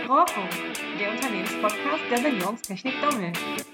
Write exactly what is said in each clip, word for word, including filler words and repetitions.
Rohrfunk, der Unternehmenspodcast der Sanierungstechnik Dommel.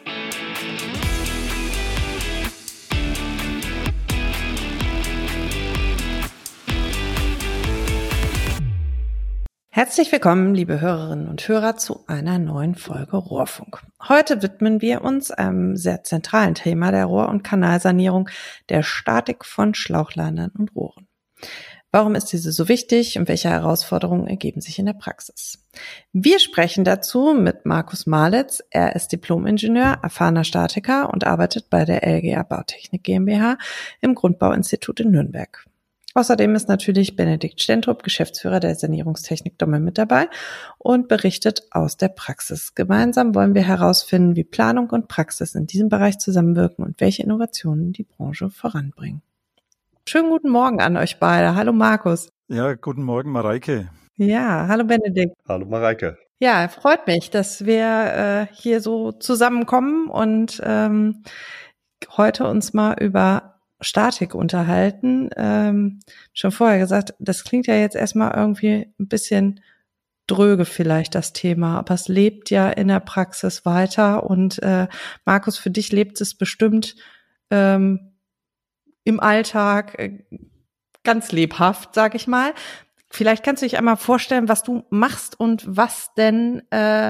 Herzlich willkommen, liebe Hörerinnen und Hörer, zu einer neuen Folge Rohrfunk. Heute widmen wir uns einem sehr zentralen Thema der Rohr- und Kanalsanierung, der Statik von Schlauchleitern und Rohren. Warum ist diese so wichtig und welche Herausforderungen ergeben sich in der Praxis? Wir sprechen dazu mit Markus Malitz. Er ist Diplom-Ingenieur, erfahrener Statiker und arbeitet bei der L G A Bautechnik GmbH im Grundbauinstitut in Nürnberg. Außerdem ist natürlich Benedikt Stentrup, Geschäftsführer der Sanierungstechnik Dommel, mit dabei und berichtet aus der Praxis. Gemeinsam wollen wir herausfinden, wie Planung und Praxis in diesem Bereich zusammenwirken und welche Innovationen die Branche voranbringen. Schönen guten Morgen an euch beide. Hallo Markus. Ja, guten Morgen Mareike. Ja, hallo Benedikt. Hallo Mareike. Ja, freut mich, dass wir äh, hier so zusammenkommen und ähm, heute uns mal über Statik unterhalten. Ähm, schon vorher gesagt, das klingt ja jetzt erstmal irgendwie ein bisschen dröge vielleicht, das Thema, aber es lebt ja in der Praxis weiter und äh, Markus, für dich lebt es bestimmt ähm, im Alltag äh, ganz lebhaft, sag ich mal. Vielleicht kannst du dich einmal vorstellen, was du machst und was denn äh,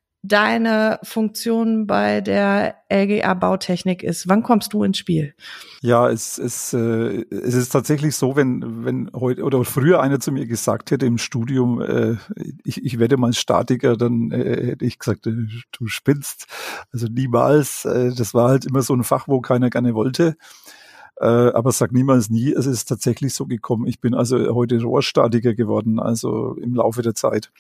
deine Funktion bei der L G A Bautechnik ist. Wann kommst du ins Spiel? Ja, es, es, äh, es ist tatsächlich so, wenn, wenn heute oder früher einer zu mir gesagt hätte im Studium, äh, ich, ich werde mal Statiker, dann äh, hätte ich gesagt, äh, du spinnst. Also niemals. Äh, das war halt immer so ein Fach, wo keiner gerne wollte. Äh, aber sag niemals nie. Es ist tatsächlich so gekommen. Ich bin also heute Rohrstatiker geworden, also im Laufe der Zeit.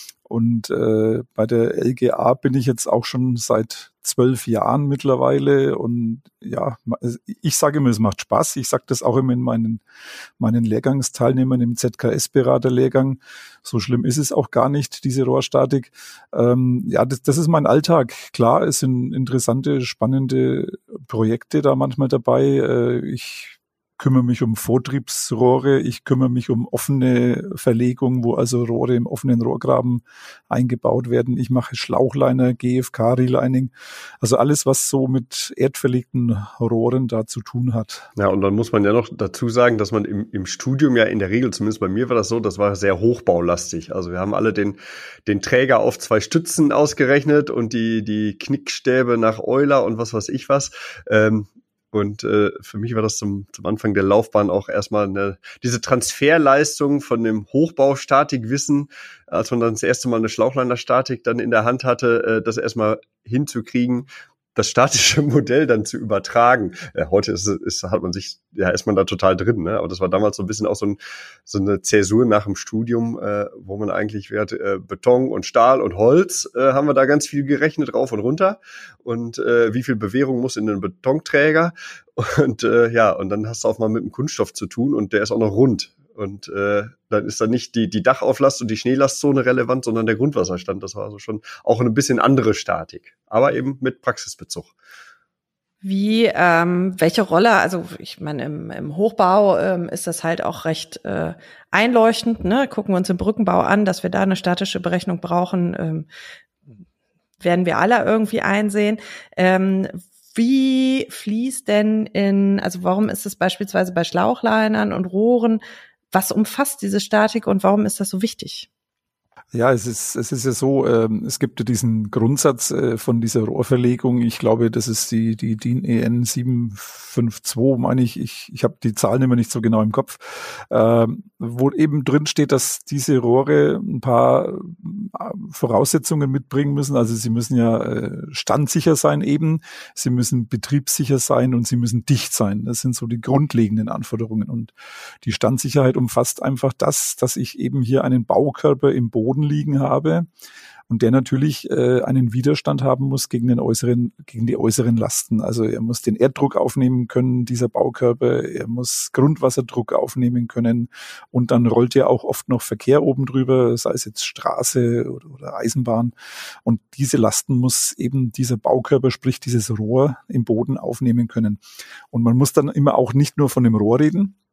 Und äh, bei der L G A bin ich jetzt auch schon seit zwölf Jahren mittlerweile. Und ja, ich sage immer, es macht Spaß. Ich sage das auch immer in meinen meinen Lehrgangsteilnehmern im Z K S-Beraterlehrgang. So schlimm ist es auch gar nicht, diese Rohrstatik. Ähm, ja, das, das ist mein Alltag. Klar, es sind interessante, spannende Projekte da manchmal dabei. Äh, ich kümmere mich um Vortriebsrohre, ich kümmere mich um offene Verlegungen, wo also Rohre im offenen Rohrgraben eingebaut werden. Ich mache Schlauchliner, G F K-Relining, also alles, was so mit erdverlegten Rohren da zu tun hat. Ja, und dann muss man ja noch dazu sagen, dass man im, im Studium ja in der Regel, zumindest bei mir war das so, das war sehr hochbaulastig. Also wir haben alle den, den Träger auf zwei Stützen ausgerechnet und die, die Knickstäbe nach Euler und was weiß ich was. Ähm, Und äh, für mich war das zum, zum Anfang der Laufbahn auch erstmal eine, diese Transferleistung von dem Hochbau-Statikwissen, als man dann das erste Mal eine Schlauchleiner-Statik dann in der Hand hatte, äh, das erstmal hinzukriegen, das statische Modell dann zu übertragen. Ja, heute ist, ist, hat man sich, ja, ist man da total drin, ne? Aber das war damals so ein bisschen auch so, ein, so eine Zäsur nach dem Studium, äh, wo man eigentlich wert, äh, Beton und Stahl und Holz, äh, haben wir da ganz viel gerechnet, rauf und runter. Und äh, wie viel Bewährung muss in den Betonträger? Und äh, ja, und dann hast du auch mal mit dem Kunststoff zu tun und der ist auch noch rund. Und äh, dann ist dann nicht die, die Dachauflast und die Schneelastzone relevant, sondern der Grundwasserstand. Das war also schon auch eine bisschen andere Statik, aber eben mit Praxisbezug. Wie, ähm, welche Rolle, also ich meine, im, im Hochbau ähm, ist das halt auch recht äh, einleuchtend, ne? Gucken wir uns den Brückenbau an, dass wir da eine statische Berechnung brauchen, ähm, werden wir alle irgendwie einsehen. Ähm, wie fließt denn in, also warum ist es beispielsweise bei Schlauchlinern und Rohren, was umfasst diese Statik und warum ist das so wichtig? Ja, es ist es ist ja so, ähm, es gibt ja diesen Grundsatz äh, von dieser Rohrverlegung. Ich glaube, das ist die die D I N E N sieben fünf zwei, meine ich. Ich ich habe die Zahlen immer nicht so genau im Kopf, ähm, wo eben drin steht, dass diese Rohre ein paar äh, Voraussetzungen mitbringen müssen. Also sie müssen ja äh, standsicher sein eben, sie müssen betriebssicher sein und sie müssen dicht sein. Das sind so die grundlegenden Anforderungen. Und die Standsicherheit umfasst einfach das, dass ich eben hier einen Baukörper im Boden liegen habe und der natürlich äh, einen Widerstand haben muss gegen den äußeren, gegen die äußeren Lasten. Also er muss den Erddruck aufnehmen können, dieser Baukörper, er muss Grundwasserdruck aufnehmen können und dann rollt ja auch oft noch Verkehr oben drüber, sei es jetzt Straße oder, oder Eisenbahn. Und diese Lasten muss eben dieser Baukörper, sprich dieses Rohr im Boden aufnehmen können. Und man muss dann immer auch nicht nur von dem Rohr reden,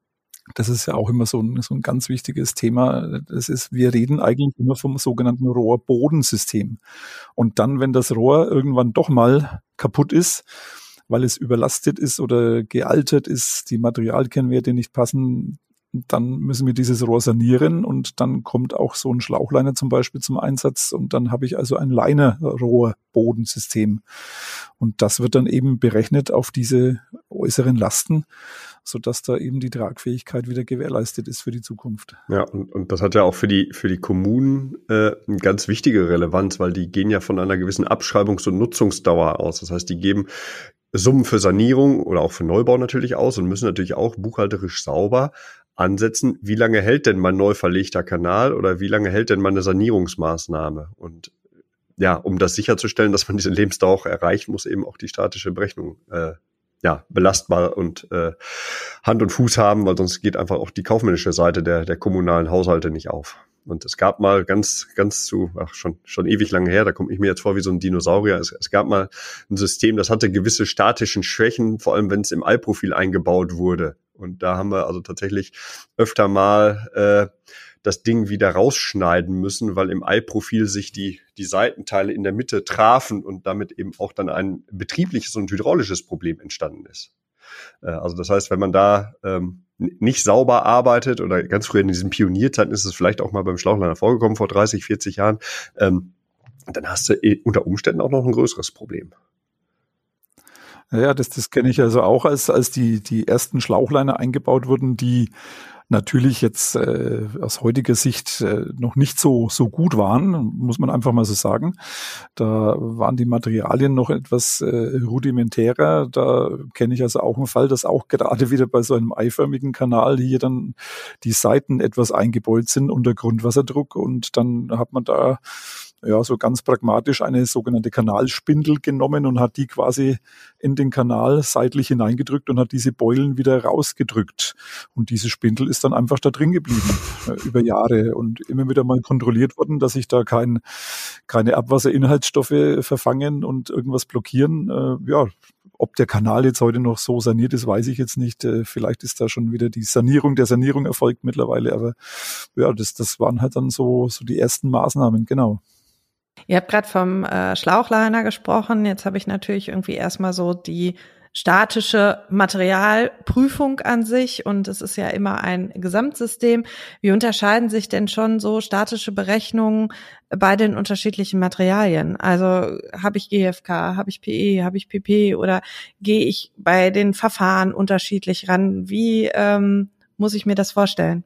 Das ist ja auch immer so ein, so ein ganz wichtiges Thema. Das ist, wir reden eigentlich immer vom sogenannten Rohrbodensystem. Und dann, wenn das Rohr irgendwann doch mal kaputt ist, weil es überlastet ist oder gealtert ist, die Materialkennwerte nicht passen, dann müssen wir dieses Rohr sanieren und dann kommt auch so ein Schlauchliner zum Beispiel zum Einsatz und dann habe ich also ein Liner-Rohr-Bodensystem und das wird dann eben berechnet auf diese äußeren Lasten, sodass da eben die Tragfähigkeit wieder gewährleistet ist für die Zukunft. Ja, und, und das hat ja auch für die für die Kommunen äh, eine ganz wichtige Relevanz, weil die gehen ja von einer gewissen Abschreibungs- und Nutzungsdauer aus. Das heißt, die geben Summen für Sanierung oder auch für Neubau natürlich aus und müssen natürlich auch buchhalterisch sauber ansetzen, wie lange hält denn mein neu verlegter Kanal oder wie lange hält denn meine Sanierungsmaßnahme? Und ja, um das sicherzustellen, dass man diese Lebensdauer auch erreicht, muss eben auch die statische Berechnung äh, ja belastbar und äh, Hand und Fuß haben, weil sonst geht einfach auch die kaufmännische Seite der der kommunalen Haushalte nicht auf. Und es gab mal ganz, ganz zu, ach, schon, schon ewig lange her, da komme ich mir jetzt vor wie so ein Dinosaurier. Es, es gab mal ein System, das hatte gewisse statischen Schwächen, vor allem wenn es im Eilprofil eingebaut wurde. Und da haben wir also tatsächlich öfter mal äh, das Ding wieder rausschneiden müssen, weil im Eilprofil sich die, die Seitenteile in der Mitte trafen und damit eben auch dann ein betriebliches und hydraulisches Problem entstanden ist. Äh, also das heißt, wenn man da ähm, nicht sauber arbeitet oder ganz früher in diesen Pionierzeiten ist es vielleicht auch mal beim Schlauchliner vorgekommen, vor dreißig, vierzig Jahren, ähm, dann hast du unter Umständen auch noch ein größeres Problem. Ja, das, das kenne ich also auch, als, als die, die ersten Schlauchliner eingebaut wurden, die natürlich jetzt äh, aus heutiger Sicht äh, noch nicht so so gut waren, muss man einfach mal so sagen. Da waren die Materialien noch etwas äh, rudimentärer. Da kenne ich also auch einen Fall, dass auch gerade wieder bei so einem eiförmigen Kanal hier dann die Seiten etwas eingebeult sind unter Grundwasserdruck und dann hat man da ja so ganz pragmatisch eine sogenannte Kanalspindel genommen und hat die quasi in den Kanal seitlich hineingedrückt und hat diese Beulen wieder rausgedrückt. Und diese Spindel ist dann einfach da drin geblieben äh, über Jahre und immer wieder mal kontrolliert worden, dass sich da kein, keine Abwasserinhaltsstoffe verfangen und irgendwas blockieren. Äh, ja, ob der Kanal jetzt heute noch so saniert ist, weiß ich jetzt nicht. Äh, vielleicht ist da schon wieder die Sanierung der Sanierung erfolgt mittlerweile, aber ja, das, das waren halt dann so, so die ersten Maßnahmen, genau. Ihr habt gerade vom äh, Schlauchliner gesprochen. Jetzt habe ich natürlich irgendwie erstmal so die statische Materialprüfung an sich und es ist ja immer ein Gesamtsystem. Wie unterscheiden sich denn schon so statische Berechnungen bei den unterschiedlichen Materialien? Also habe ich G F K, habe ich P E, habe ich P P oder gehe ich bei den Verfahren unterschiedlich ran? Wie ähm, muss ich mir das vorstellen?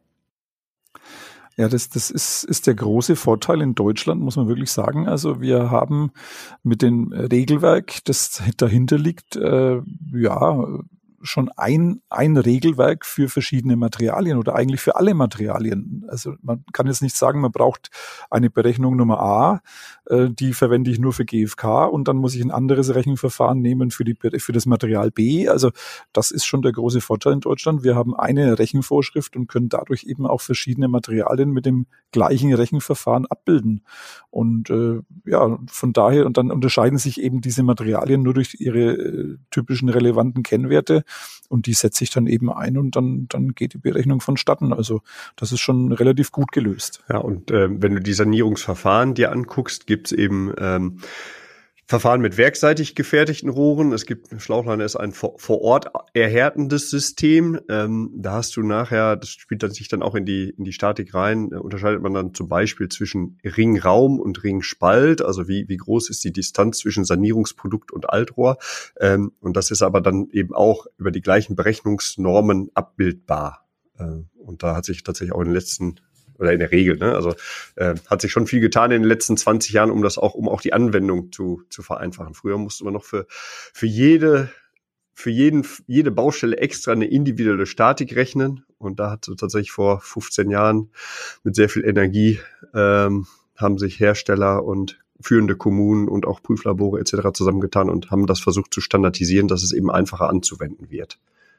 Ja, das, das ist, ist der große Vorteil in Deutschland, muss man wirklich sagen. Also wir haben mit dem Regelwerk, das dahinter liegt, äh, ja, schon ein, ein Regelwerk für verschiedene Materialien oder eigentlich für alle Materialien. Also man kann jetzt nicht sagen, man braucht eine Berechnung Nummer A, äh, die verwende ich nur für G F K und dann muss ich ein anderes Rechenverfahren nehmen für die, für das Material B. Also das ist schon der große Vorteil in Deutschland. Wir haben eine Rechenvorschrift und können dadurch eben auch verschiedene Materialien mit dem gleichen Rechenverfahren abbilden. Und äh, ja, von daher, und dann unterscheiden sich eben diese Materialien nur durch ihre äh, typischen relevanten Kennwerte. Und die setze ich dann eben ein und dann, dann geht die Berechnung vonstatten. Also das ist schon relativ gut gelöst. Ja, und äh, wenn du die Sanierungsverfahren dir anguckst, gibt's eben ähm, Verfahren mit werkseitig gefertigten Rohren. Es gibt, Schlauchliner ist ein vor, vor Ort erhärtendes System. Ähm, da hast du nachher, das spielt dann sich dann auch in die in die Statik rein, äh, unterscheidet man dann zum Beispiel zwischen Ringraum und Ringspalt. Also wie wie groß ist die Distanz zwischen Sanierungsprodukt und Altrohr? Ähm, und das ist aber dann eben auch über die gleichen Berechnungsnormen abbildbar. Äh, und da hat sich tatsächlich auch in den letzten oder in der Regel, ne? Also äh, hat sich schon viel getan in den letzten zwanzig Jahren, um das auch, um auch die Anwendung zu zu vereinfachen. Früher musste man noch für für jede für jeden jede Baustelle extra eine individuelle Statik rechnen und da hat so tatsächlich vor fünfzehn Jahren mit sehr viel Energie ähm, haben sich Hersteller und führende Kommunen und auch Prüflabore et cetera zusammengetan und haben das versucht zu standardisieren, dass es eben einfacher anzuwenden wird.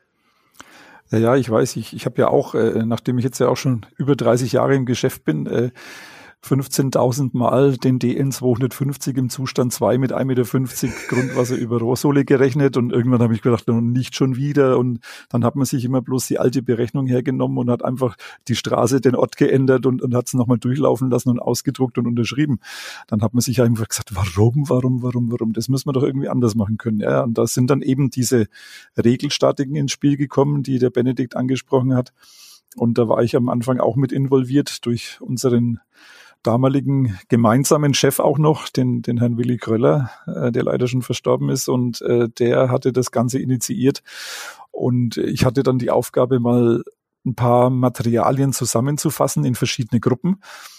Ja, ja, ich weiß, ich, ich habe ja auch, äh, nachdem ich jetzt ja auch schon über dreißig Jahre im Geschäft bin, äh, fünfzehntausend Mal den D N zweihundertfünfzig im Zustand zwei mit ein Meter fünfzig Grundwasser über Rohrsohle gerechnet und irgendwann habe ich gedacht, nicht schon wieder und dann hat man sich immer bloß die alte Berechnung hergenommen und hat einfach die Straße, den Ort geändert und, und hat es nochmal durchlaufen lassen und ausgedruckt und unterschrieben. Dann hat man sich einfach gesagt, warum, warum, warum, warum? Das müssen wir doch irgendwie anders machen können. Ja, und da sind dann eben diese Regelstatiken ins Spiel gekommen, die der Benedikt angesprochen hat. Und da war ich am Anfang auch mit involviert durch unseren damaligen gemeinsamen Chef auch noch, den, den Herrn Willi Kröller, äh, der leider schon verstorben ist und äh, der hatte das Ganze initiiert und ich hatte dann die Aufgabe, mal ein paar Materialien zusammenzufassen in verschiedene Gruppen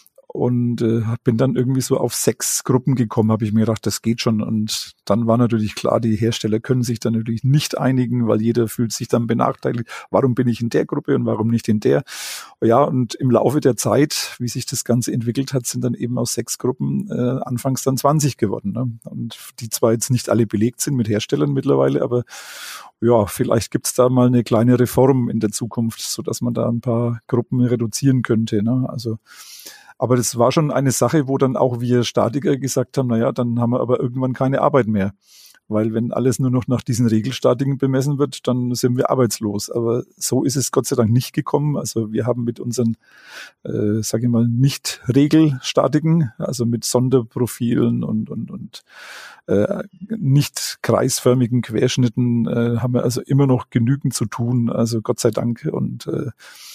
und äh, bin dann irgendwie so auf sechs Gruppen gekommen, habe ich mir gedacht, das geht schon und dann war natürlich klar, die Hersteller können sich dann natürlich nicht einigen, weil jeder fühlt sich dann benachteiligt, warum bin ich in der Gruppe und warum nicht in der? Ja, und im Laufe der Zeit, wie sich das Ganze entwickelt hat, sind dann eben aus sechs Gruppen äh, anfangs dann zwanzig geworden. Ne? Und die zwar jetzt nicht alle belegt sind mit Herstellern mittlerweile, aber ja, vielleicht gibt's da mal eine kleine Reform in der Zukunft, so dass man da ein paar Gruppen reduzieren könnte. Ne? Also aber das war schon eine Sache, wo dann auch wir Statiker gesagt haben, naja, dann haben wir aber irgendwann keine Arbeit mehr. Weil wenn alles nur noch nach diesen Regelstatiken bemessen wird, dann sind wir arbeitslos. Aber so ist es Gott sei Dank nicht gekommen. Also wir haben mit unseren, äh, sage ich mal, nicht Regelstatiken, also mit Sonderprofilen und und und äh, nicht kreisförmigen Querschnitten, äh, haben wir also immer noch genügend zu tun. Also Gott sei Dank und äh,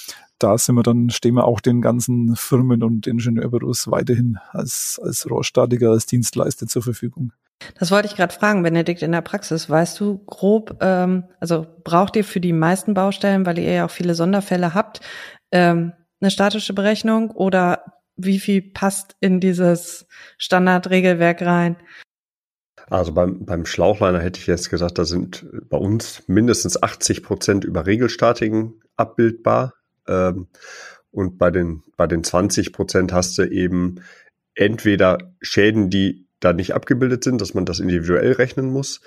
da sind wir dann, stehen wir auch den ganzen Firmen und Ingenieurbüros weiterhin als, als Rohrstatiker, als Dienstleister zur Verfügung. Das wollte ich gerade fragen, Benedikt, in der Praxis, weißt du grob, ähm, also braucht ihr für die meisten Baustellen, weil ihr ja auch viele Sonderfälle habt, ähm, eine statische Berechnung oder wie viel passt in dieses Standardregelwerk rein? Also beim, beim Schlauchliner hätte ich jetzt gesagt, da sind bei uns mindestens achtzig Prozent über Regelstatiken abbildbar. Und bei den, bei den zwanzig Prozent hast du eben entweder Schäden, die da nicht abgebildet sind, dass man das individuell rechnen muss.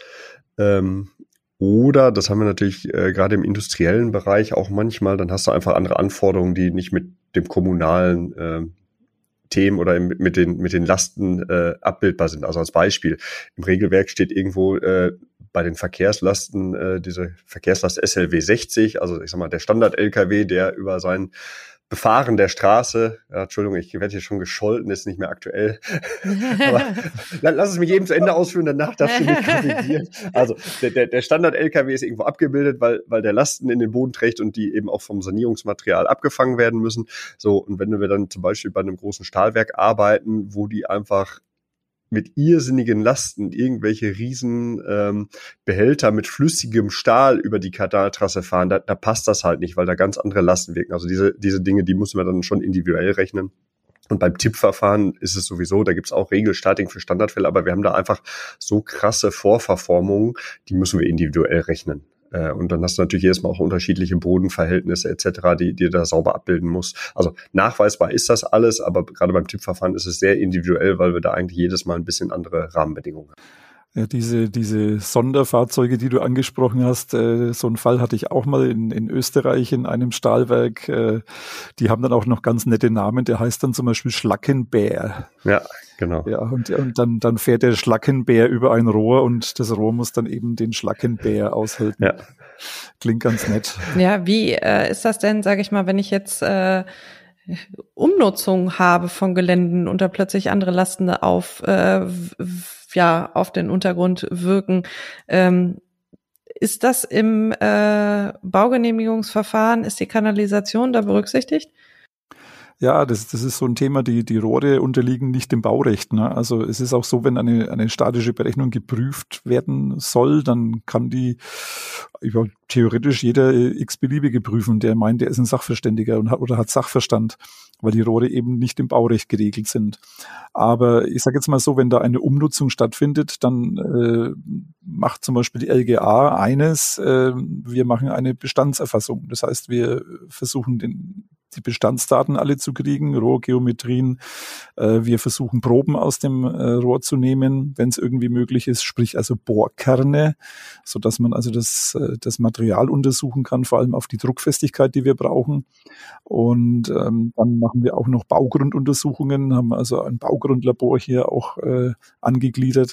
Oder, das haben wir natürlich äh, gerade im industriellen Bereich auch manchmal, dann hast du einfach andere Anforderungen, die nicht mit dem kommunalen äh, Themen oder im, mit den mit den Lasten äh, abbildbar sind. Also als Beispiel, im Regelwerk steht irgendwo äh, bei den Verkehrslasten äh, diese Verkehrslast S L W sechzig, also ich sag mal der Standard-L K W, der über sein Befahren der Straße, ja, Entschuldigung, ich werde hier schon gescholten, ist nicht mehr aktuell. Aber lass es mich eben zu Ende ausführen, danach darfst du mich korrigieren. Also der, der, der Standard-L K W ist irgendwo abgebildet, weil, weil der Lasten in den Boden trägt und die eben auch vom Sanierungsmaterial abgefangen werden müssen. So, und wenn wir dann zum Beispiel bei einem großen Stahlwerk arbeiten, wo die einfach mit irrsinnigen Lasten irgendwelche riesen ähm, Behälter mit flüssigem Stahl über die Kanaltrasse fahren, da, da passt das halt nicht, weil da ganz andere Lasten wirken. Also diese diese Dinge, die müssen wir dann schon individuell rechnen. Und beim Tippverfahren ist es sowieso, da gibt's auch Regelstatiken für Standardfälle, aber wir haben da einfach so krasse Vorverformungen, die müssen wir individuell rechnen. Und dann hast du natürlich jedes Mal auch unterschiedliche Bodenverhältnisse et cetera, die die da sauber abbilden muss. Also nachweisbar ist das alles, aber gerade beim Tippverfahren ist es sehr individuell, weil wir da eigentlich jedes Mal ein bisschen andere Rahmenbedingungen haben. Ja, diese diese Sonderfahrzeuge, die du angesprochen hast, äh, so einen Fall hatte ich auch mal in in Österreich in einem Stahlwerk. Äh, die haben dann auch noch ganz nette Namen. Der heißt dann zum Beispiel Schlackenbär. Ja, genau. Ja, und und dann dann fährt der Schlackenbär über ein Rohr und das Rohr muss dann eben den Schlackenbär aushalten. Ja. Klingt ganz nett. Ja, wie äh, ist das denn, sage ich mal, wenn ich jetzt äh, Umnutzung habe von Geländen und da plötzlich andere Lasten auf äh, ja auf den Untergrund wirken. Ähm, ist das im äh, Baugenehmigungsverfahren, ist die Kanalisation da berücksichtigt? Ja, das, das ist so ein Thema, die, die Rohre unterliegen nicht dem Baurecht. Ne? Also es ist auch so, wenn eine, eine statische Berechnung geprüft werden soll, dann kann die ja, theoretisch jeder x-beliebige prüfen, der meint, der ist ein Sachverständiger und hat, oder hat Sachverstand, weil die Rohre eben nicht im Baurecht geregelt sind. Aber ich sage jetzt mal so, wenn da eine Umnutzung stattfindet, dann äh, macht zum Beispiel die L G A eines, äh, wir machen eine Bestandserfassung. Das heißt, wir versuchen den die Bestandsdaten alle zu kriegen, Rohrgeometrien. Äh, wir versuchen Proben aus dem äh, Rohr zu nehmen, wenn es irgendwie möglich ist, sprich also Bohrkerne, so dass man also das, äh, das Material untersuchen kann, vor allem auf die Druckfestigkeit, die wir brauchen. Und ähm, dann machen wir auch noch Baugrunduntersuchungen, haben also ein Baugrundlabor hier auch äh, angegliedert.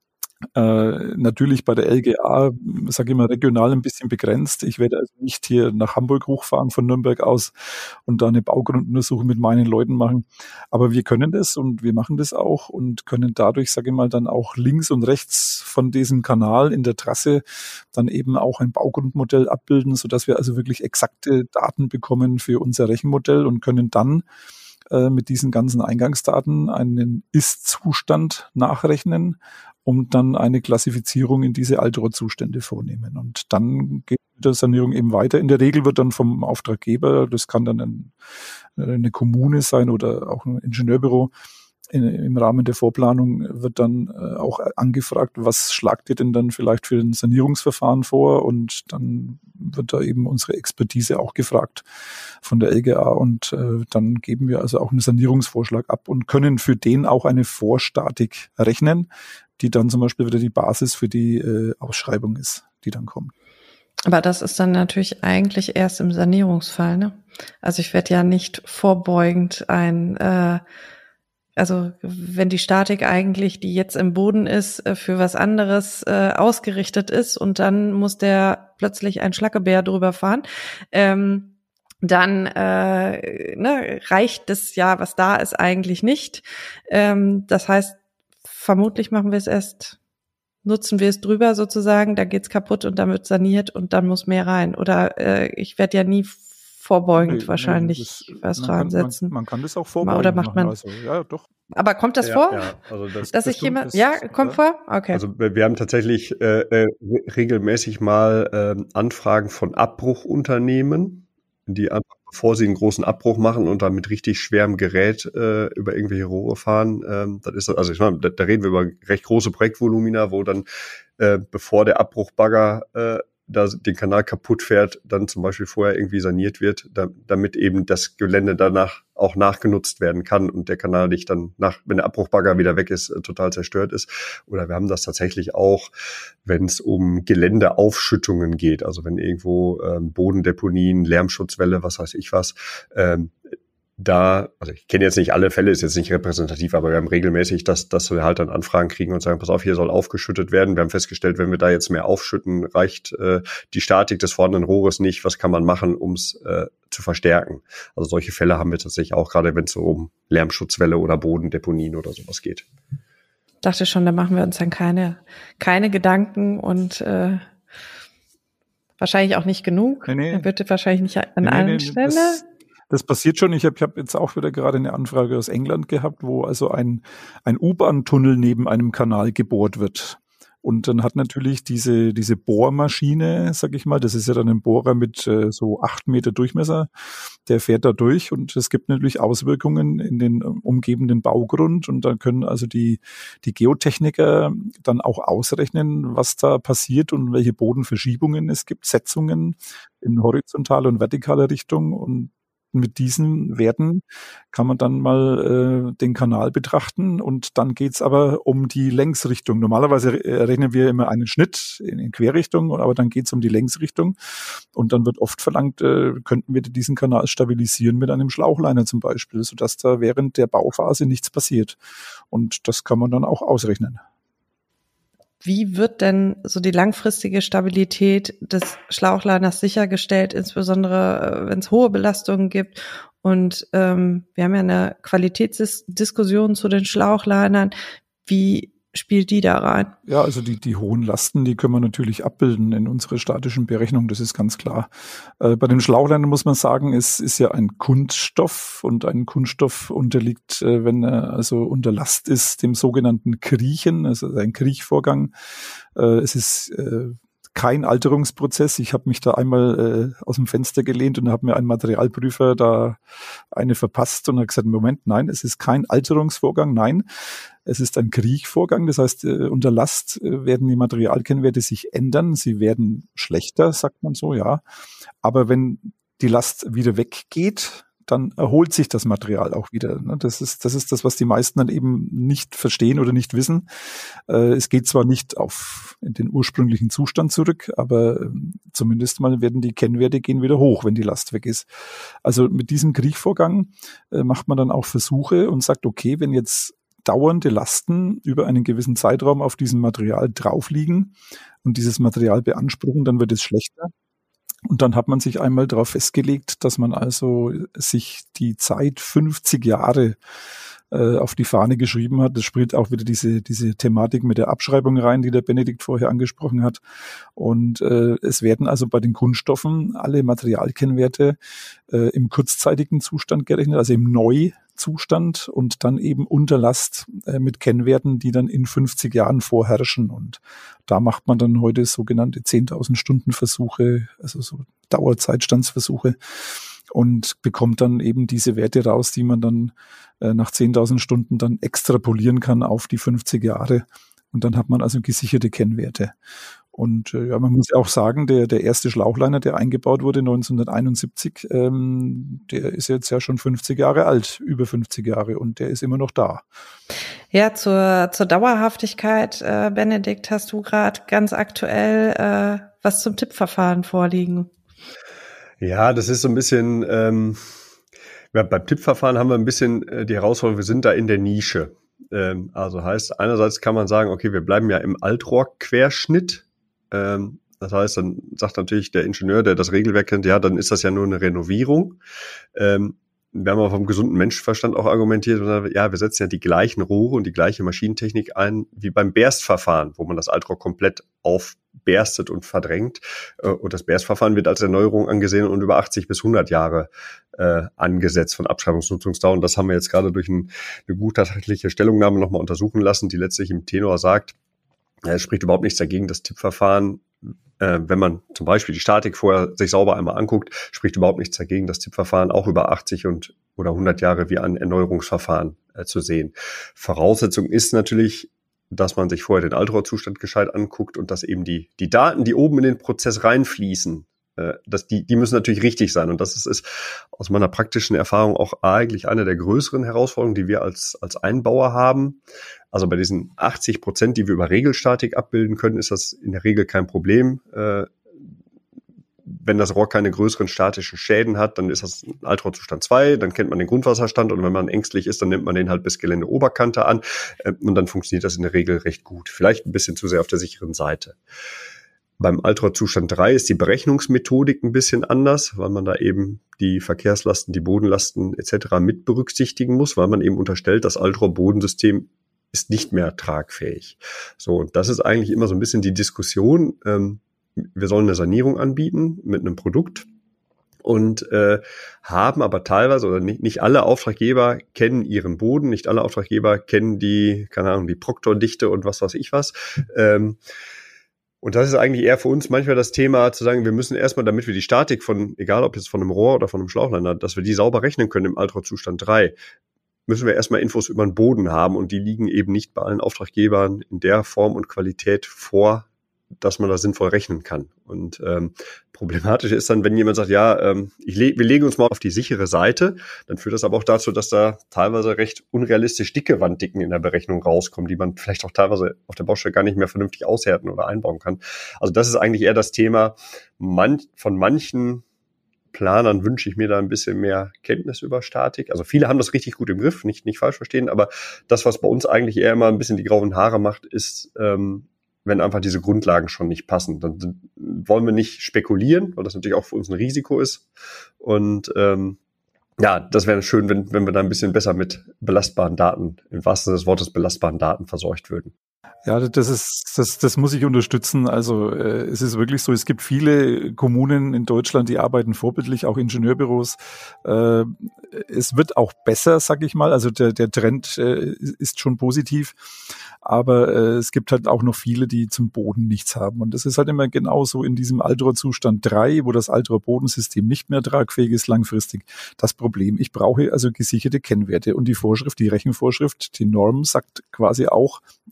Äh, natürlich bei der L G A, sage ich mal, regional ein bisschen begrenzt. Ich werde also nicht hier nach Hamburg hochfahren von Nürnberg aus und da eine Baugrunduntersuchung mit meinen Leuten machen. Aber wir können das und wir machen das auch und können dadurch, sage ich mal, dann auch links und rechts von diesem Kanal in der Trasse dann eben auch ein Baugrundmodell abbilden, sodass wir also wirklich exakte Daten bekommen für unser Rechenmodell und können dann äh, mit diesen ganzen Eingangsdaten einen Ist-Zustand nachrechnen, um dann eine Klassifizierung in diese Altrohrzustände vornehmen. Und dann geht die Sanierung eben weiter. In der Regel wird dann vom Auftraggeber, das kann dann ein, eine Kommune sein oder auch ein Ingenieurbüro, in, im Rahmen der Vorplanung wird dann äh, auch angefragt, was schlagt ihr denn dann vielleicht für ein Sanierungsverfahren vor? Und dann wird da eben unsere Expertise auch gefragt von der L G A und äh, dann geben wir also auch einen Sanierungsvorschlag ab und können für den auch eine Vorstatik rechnen, die dann zum Beispiel wieder die Basis für die äh, Ausschreibung ist, die dann kommt. Aber das ist dann natürlich eigentlich erst im Sanierungsfall, ne? Also ich werde ja nicht vorbeugend ein, äh, also wenn die Statik eigentlich, die jetzt im Boden ist, äh, für was anderes äh, ausgerichtet ist und dann muss der plötzlich ein Schlackebär drüber fahren, ähm, dann äh, ne, reicht das ja, was da ist, eigentlich nicht. Ähm, das heißt, vermutlich machen wir es erst, nutzen wir es drüber sozusagen, da geht's kaputt und dann wird saniert und dann muss mehr rein. Oder äh, ich werde ja nie vorbeugend Nee, wahrscheinlich nee, das, was man kann, reinsetzen. Man, man kann das auch vorbeugend Oder macht man? machen. Also, ja, doch. Aber kommt das Ja, vor? ja, also das, Dass das ich jemand, das, ja, kommt ja. vor? Okay. Also wir wir haben tatsächlich äh, äh, regelmäßig mal äh, Anfragen von Abbruchunternehmen, die einfach, bevor sie einen großen Abbruch machen und dann mit richtig schwerem Gerät äh, über irgendwelche Rohre fahren, ähm, das ist also ich meine, da, da reden wir über recht große Projektvolumina, wo dann äh, bevor der Abbruchbagger äh, da den Kanal kaputt fährt, dann zum Beispiel vorher irgendwie saniert wird, da, damit eben das Gelände danach auch nachgenutzt werden kann und der Kanal nicht dann nach, wenn der Abbruchbagger wieder weg ist, äh, total zerstört ist. Oder wir haben das tatsächlich auch, wenn es um Geländeaufschüttungen geht, also wenn irgendwo ähm, Bodendeponien, Lärmschutzwelle, was weiß ich was, ähm, da, also ich kenne jetzt nicht alle Fälle, ist jetzt nicht repräsentativ, aber wir haben regelmäßig, dass, dass wir halt dann Anfragen kriegen und sagen, pass auf, hier soll aufgeschüttet werden. Wir haben festgestellt, wenn wir da jetzt mehr aufschütten, reicht äh, die Statik des vorhandenen Rohres nicht. Was kann man machen, um es äh, zu verstärken? Also solche Fälle haben wir tatsächlich auch, gerade wenn es so um Lärmschutzwelle oder Bodendeponien oder sowas geht. Dachte schon, da machen wir uns dann keine, keine Gedanken und äh, wahrscheinlich auch nicht genug. Nee, nee. Er wird wahrscheinlich nicht an Nee, allen nee, nee, Stellen. das- Das passiert schon. Ich habe ich hab jetzt auch wieder gerade eine Anfrage aus England gehabt, wo also ein, ein U-Bahn-Tunnel neben einem Kanal gebohrt wird. Und dann hat natürlich diese, diese Bohrmaschine, sag ich mal, das ist ja dann ein Bohrer mit äh, so acht Meter Durchmesser, der fährt da durch und es gibt natürlich Auswirkungen in den umgebenden Baugrund und da können also die, die Geotechniker dann auch ausrechnen, was da passiert und welche Bodenverschiebungen es gibt, Setzungen in horizontaler und vertikaler Richtung und mit diesen Werten kann man dann mal äh, den Kanal betrachten und dann geht's aber um die Längsrichtung. Normalerweise äh, rechnen wir immer einen Schnitt in, in Querrichtung, aber dann geht's um die Längsrichtung und dann wird oft verlangt, äh, könnten wir diesen Kanal stabilisieren mit einem Schlauchliner zum Beispiel, sodass da während der Bauphase nichts passiert. Und das kann man dann auch ausrechnen. Wie wird denn so die langfristige Stabilität des Schlauchliners sichergestellt, insbesondere äh, wenn es hohe Belastungen gibt? Und ähm, wir haben ja eine Qualitätsdiskussion zu den Schlauchlinern. Wie spielt die da rein? Ja, also die, die hohen Lasten, die können wir natürlich abbilden in unserer statischen Berechnung, das ist ganz klar. Äh, bei den Schlauchlinern muss man sagen, es ist ja ein Kunststoff und ein Kunststoff unterliegt, äh, wenn er also unter Last ist, dem sogenannten Kriechen, also ein Kriechvorgang. Äh, es ist äh, kein Alterungsprozess. Ich habe mich da einmal äh, aus dem Fenster gelehnt und habe mir einen Materialprüfer da eine verpasst und hat gesagt, Moment, nein, es ist kein Alterungsvorgang, nein, es ist ein Kriechvorgang. Das heißt, äh, unter Last äh, werden die Materialkennwerte sich ändern. Sie werden schlechter, sagt man so, ja. Aber wenn die Last wieder weggeht, dann erholt sich das Material auch wieder. Das ist, das ist das, was die meisten dann eben nicht verstehen oder nicht wissen. Es geht zwar nicht auf in den ursprünglichen Zustand zurück, aber zumindest mal werden die Kennwerte gehen wieder hoch, wenn die Last weg ist. Also mit diesem Kriechvorgang macht man dann auch Versuche und sagt, okay, wenn jetzt dauernde Lasten über einen gewissen Zeitraum auf diesem Material drauf liegen und dieses Material beanspruchen, dann wird es schlechter. Und dann hat man sich einmal darauf festgelegt, dass man also sich die Zeit fünfzig Jahre äh, auf die Fahne geschrieben hat. Das spielt auch wieder diese diese Thematik mit der Abschreibung rein, die der Benedikt vorher angesprochen hat. Und äh, es werden also bei den Kunststoffen alle Materialkennwerte äh, im kurzzeitigen Zustand gerechnet, also im Neuzustand und dann eben unter Last äh, mit Kennwerten, die dann in fünfzig Jahren vorherrschen. Und da macht man dann heute sogenannte zehntausend Stunden Versuche, also so Dauerzeitstandsversuche und bekommt dann eben diese Werte raus, die man dann äh, nach zehntausend Stunden dann extrapolieren kann auf die fünfzig Jahre. Und dann hat man also gesicherte Kennwerte. Und äh, ja, man muss auch sagen, der der erste Schlauchliner, der eingebaut wurde neunzehnhunderteinundsiebzig, ähm, der ist jetzt ja schon fünfzig Jahre alt, über fünfzig Jahre, und der ist immer noch da. Ja, zur zur Dauerhaftigkeit, äh, Benedikt, hast du gerade ganz aktuell äh, was zum Tippverfahren vorliegen? Ja, das ist so ein bisschen, ähm, ja, beim Tippverfahren haben wir ein bisschen äh, die Herausforderung, wir sind da in der Nische. Ähm, also heißt, einerseits kann man sagen, okay, wir bleiben ja im Altrohrquerschnitt. Ähm, das heißt, dann sagt natürlich der Ingenieur, der das Regelwerk kennt, ja, dann ist das ja nur eine Renovierung. Ähm, wir haben aber vom gesunden Menschenverstand auch argumentiert, ja, wir setzen ja die gleichen Rohre und die gleiche Maschinentechnik ein wie beim Berstverfahren, wo man das Altrohr komplett aufberstet und verdrängt. Und das Berstverfahren wird als Erneuerung angesehen und über achtzig bis hundert Jahre äh, angesetzt von Abschreibungsnutzungsdauer. Und das haben wir jetzt gerade durch ein, eine gutachtliche Stellungnahme nochmal untersuchen lassen, die letztlich im Tenor sagt, es spricht überhaupt nichts dagegen, das Tippverfahren, äh, wenn man zum Beispiel die Statik vorher sich sauber einmal anguckt, spricht überhaupt nichts dagegen, das Tippverfahren auch über achtzig und oder hundert Jahre wie ein Erneuerungsverfahren äh, zu sehen. Voraussetzung ist natürlich, dass man sich vorher den Altrohrzustand gescheit anguckt und dass eben die die Daten, die oben in den Prozess reinfließen, äh, dass die die müssen natürlich richtig sein. Und das ist, ist aus meiner praktischen Erfahrung auch eigentlich eine der größeren Herausforderungen, die wir als als Einbauer haben. Also bei diesen achtzig Prozent, die wir über Regelstatik abbilden können, ist das in der Regel kein Problem. Äh, wenn das Rohr keine größeren statischen Schäden hat, dann ist das ein Altrohrzustand zwei, dann kennt man den Grundwasserstand, und wenn man ängstlich ist, dann nimmt man den halt bis Geländeoberkante an, äh, und dann funktioniert das in der Regel recht gut. Vielleicht ein bisschen zu sehr auf der sicheren Seite. Beim Altrohrzustand drei ist die Berechnungsmethodik ein bisschen anders, weil man da eben die Verkehrslasten, die Bodenlasten et cetera mit berücksichtigen muss, weil man eben unterstellt, das Altrohr-Bodensystem ist nicht mehr tragfähig. So, und das ist eigentlich immer so ein bisschen die Diskussion. Ähm, wir sollen eine Sanierung anbieten mit einem Produkt und äh, haben aber teilweise, oder nicht, nicht alle Auftraggeber kennen ihren Boden, nicht alle Auftraggeber kennen die, keine Ahnung, die Proktordichte und was weiß ich was. Ähm, Und das ist eigentlich eher für uns manchmal das Thema, zu sagen, wir müssen erstmal, damit wir die Statik von, egal ob jetzt von einem Rohr oder von einem Schlauchliner, dass wir die sauber rechnen können im Altrohrzustand drei, müssen wir erstmal Infos über den Boden haben, und die liegen eben nicht bei allen Auftraggebern in der Form und Qualität vor, dass man das sinnvoll rechnen kann. Und ähm, problematisch ist dann, wenn jemand sagt, ja, ähm, ich le- wir legen uns mal auf die sichere Seite, dann führt das aber auch dazu, dass da teilweise recht unrealistisch dicke Wanddicken in der Berechnung rauskommen, die man vielleicht auch teilweise auf der Baustelle gar nicht mehr vernünftig aushärten oder einbauen kann. Also das ist eigentlich eher das Thema. Man, von manchen Planern wünsche ich mir da ein bisschen mehr Kenntnis über Statik. Also viele haben das richtig gut im Griff, nicht nicht falsch verstehen, aber das, was bei uns eigentlich eher immer ein bisschen die grauen Haare macht, ist, ähm, wenn einfach diese Grundlagen schon nicht passen. Dann wollen wir nicht spekulieren, weil das natürlich auch für uns ein Risiko ist. Und ähm, ja, das wäre schön, wenn wenn wir da ein bisschen besser mit belastbaren Daten, im wahrsten Sinne des Wortes belastbaren Daten versorgt würden. Ja, das ist, das, das muss ich unterstützen. Also äh, es ist wirklich so, es gibt viele Kommunen in Deutschland, die arbeiten vorbildlich, auch Ingenieurbüros. Äh, es wird auch besser, sag ich mal. Also der, der Trend äh, ist schon positiv. Aber äh, es gibt halt auch noch viele, die zum Boden nichts haben. Und das ist halt immer genauso in diesem Altrohrzustand drei, wo das Altrohr-Bodensystem nicht mehr tragfähig ist langfristig, das Problem. Ich brauche also gesicherte Kennwerte. Und die Vorschrift, die Rechenvorschrift, die Norm sagt quasi auch, dass der auf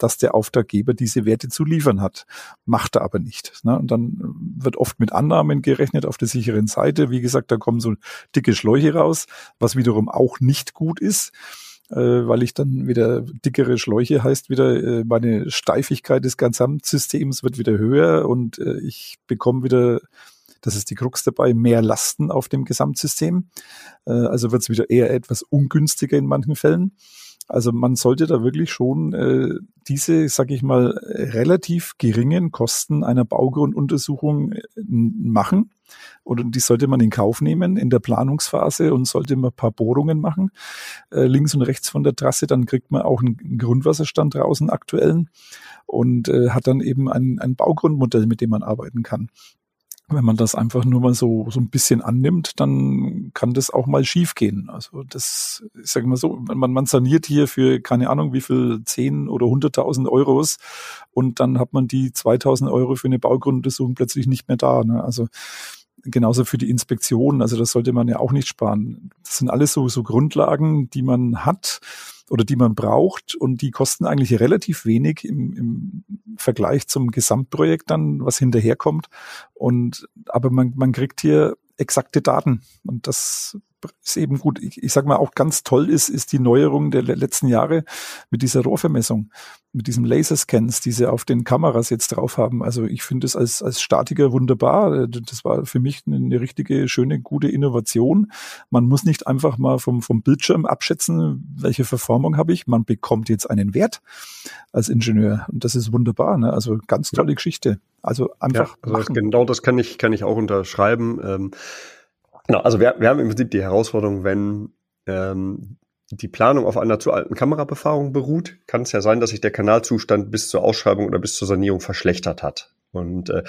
Auftraggeber diese Werte zu liefern hat. Macht er aber nicht. Ne? Und dann wird oft mit Annahmen gerechnet auf der sicheren Seite. Wie gesagt, da kommen so dicke Schläuche raus, was wiederum auch nicht gut ist, äh, weil ich dann wieder dickere Schläuche heißt wieder, äh, meine Steifigkeit des Gesamtsystems wird wieder höher und äh, ich bekomme wieder, das ist die Krux dabei, mehr Lasten auf dem Gesamtsystem. Äh, also wird es wieder eher etwas ungünstiger in manchen Fällen. Also man sollte da wirklich schon äh, diese, sag ich mal, relativ geringen Kosten einer Baugrunduntersuchung äh, machen. Oder die sollte man in Kauf nehmen in der Planungsphase und sollte man ein paar Bohrungen machen, äh, links und rechts von der Trasse. Dann kriegt man auch einen, einen Grundwasserstand draußen aktuellen und äh, hat dann eben ein, ein Baugrundmodell, mit dem man arbeiten kann. Wenn man das einfach nur mal so so ein bisschen annimmt, dann kann das auch mal schief gehen. Also das, ich sage mal so, man, man saniert hier für keine Ahnung wie viel, zehn oder hunderttausend Euros und dann hat man die zweitausend Euro für eine Baugrunduntersuchung plötzlich nicht mehr da. Ne? Also genauso für die Inspektion, also das sollte man ja auch nicht sparen. Das sind alles so so Grundlagen, die man hat oder die man braucht und die kosten eigentlich relativ wenig im, im Vergleich zum Gesamtprojekt dann, was hinterherkommt. Und aber man, man kriegt hier exakte Daten und das ist eben gut. Ich, ich sage mal, auch ganz toll ist, ist die Neuerung der letzten Jahre mit dieser Rohrvermessung, mit diesem Laserscans, die sie auf den Kameras jetzt drauf haben. Also ich finde es als, als Statiker wunderbar. Das war für mich eine, eine richtige, schöne, gute Innovation. Man muss nicht einfach mal vom, vom Bildschirm abschätzen, welche Verformung habe ich. Man bekommt jetzt einen Wert als Ingenieur und das ist wunderbar. Ne? Also ganz tolle ja. Geschichte. Also einfach ja, also das, genau das kann ich, kann ich auch unterschreiben. Ähm, Genau, also wir, wir haben im Prinzip die Herausforderung, wenn ähm, die Planung auf einer zu alten Kamerabefahrung beruht, kann es ja sein, dass sich der Kanalzustand bis zur Ausschreibung oder bis zur Sanierung verschlechtert hat. Und äh,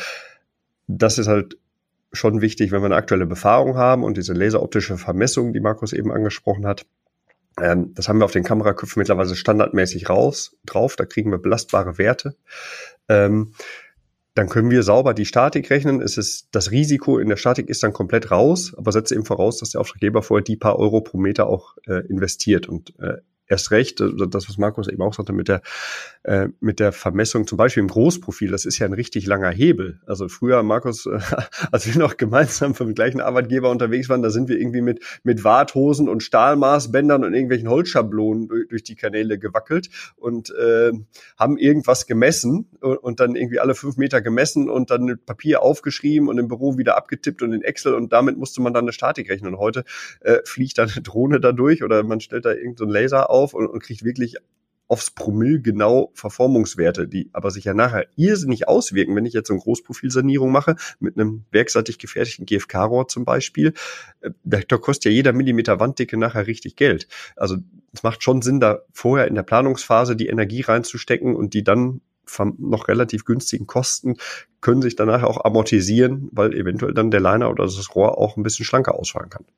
das ist halt schon wichtig, wenn wir eine aktuelle Befahrung haben und diese laseroptische Vermessung, die Markus eben angesprochen hat. Ähm, das haben wir auf den Kameraköpfen mittlerweile standardmäßig raus drauf, da kriegen wir belastbare Werte. Ähm, Dann können wir sauber die Statik rechnen. Es ist, das Risiko in der Statik ist dann komplett raus, aber setze eben voraus, dass der Auftraggeber vorher die paar Euro pro Meter auch äh, investiert. Und äh, erst recht, das, was Markus eben auch sagte, mit der äh, mit der Vermessung, zum Beispiel im Großprofil, das ist ja ein richtig langer Hebel. Also früher, Markus, äh, als wir noch gemeinsam vom gleichen Arbeitgeber unterwegs waren, da sind wir irgendwie mit mit Warthosen und Stahlmaßbändern und irgendwelchen Holzschablonen durch, durch die Kanäle gewackelt und äh, haben irgendwas gemessen und, und dann irgendwie alle fünf Meter gemessen und dann mit Papier aufgeschrieben und im Büro wieder abgetippt und in Excel und damit musste man dann eine Statik rechnen. Und heute äh, fliegt dann eine Drohne da durch oder man stellt da irgendeinen so einen Laser auf und, und kriegt wirklich aufs Promille genau Verformungswerte, die aber sich ja nachher irrsinnig auswirken, wenn ich jetzt so eine Großprofilsanierung mache, mit einem werkseitig gefertigten G F K-Rohr zum Beispiel, da, da kostet ja jeder Millimeter Wanddicke nachher richtig Geld. Also es macht schon Sinn, da vorher in der Planungsphase die Energie reinzustecken und die dann von noch relativ günstigen Kosten können sich danach auch amortisieren, weil eventuell dann der Liner oder das Rohr auch ein bisschen schlanker ausfallen kann.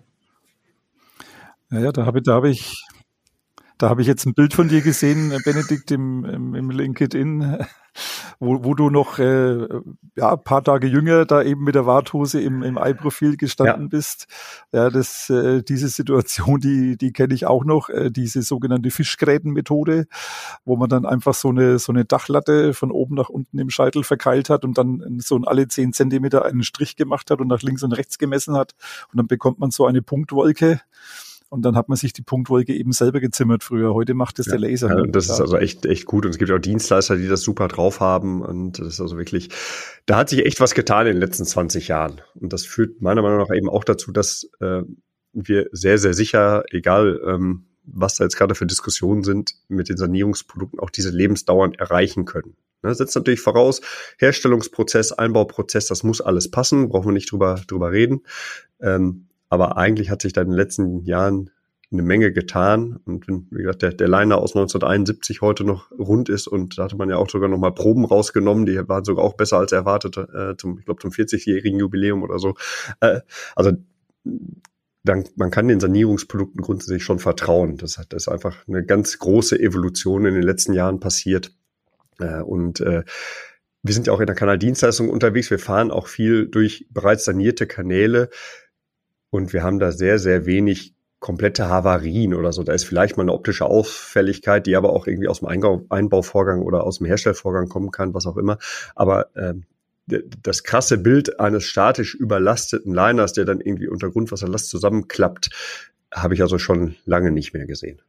Ja, ja, da habe ich, da habe ich Da habe ich jetzt ein Bild von dir gesehen, Benedikt, im, im, im LinkedIn, wo, wo du noch äh, ja, ein paar Tage jünger da eben mit der Warthose im, im Eye-Profil gestanden ja. bist. Ja, das, äh, diese Situation, die, die kenne ich auch noch, äh, diese sogenannte Fischgräten-Methode, wo man dann einfach so eine, so eine Dachlatte von oben nach unten im Scheitel verkeilt hat und dann so alle zehn Zentimeter einen Strich gemacht hat und nach links und rechts gemessen hat. Und dann bekommt man so eine Punktwolke. Und dann hat man sich die Punktwolke eben selber gezimmert früher. Heute macht es ja, der Laser. Ja, das ist also echt echt gut. Und es gibt auch Dienstleister, die das super drauf haben. Und das ist also wirklich, da hat sich echt was getan in den letzten zwanzig Jahren. Und das führt meiner Meinung nach eben auch dazu, dass äh, wir sehr, sehr sicher, egal ähm, was da jetzt gerade für Diskussionen sind, mit den Sanierungsprodukten auch diese Lebensdauern erreichen können. Das setzt natürlich voraus, Herstellungsprozess, Einbauprozess, das muss alles passen, brauchen wir nicht drüber drüber reden. Ähm, Aber eigentlich hat sich da in den letzten Jahren eine Menge getan. Und wenn, wie gesagt, der, der Liner aus neunzehnhunderteinundsiebzig heute noch rund ist und da hatte man ja auch sogar noch mal Proben rausgenommen, die waren sogar auch besser als erwartet, äh, zum, ich glaube zum vierzigjährigen Jubiläum oder so. Äh, also dann, man kann den Sanierungsprodukten grundsätzlich schon vertrauen. Das, hat, das ist einfach eine ganz große Evolution in den letzten Jahren passiert. Äh, und äh, wir sind ja auch in der Kanaldienstleistung unterwegs. Wir fahren auch viel durch bereits sanierte Kanäle. Und wir haben da sehr, sehr wenig komplette Havarien oder so. Da ist vielleicht mal eine optische Auffälligkeit, die aber auch irgendwie aus dem Einbau, Einbauvorgang oder aus dem Herstellvorgang kommen kann, was auch immer. Aber ähm, das krasse Bild eines statisch überlasteten Liners, der dann irgendwie unter Grundwasserlast zusammenklappt, habe ich also schon lange nicht mehr gesehen.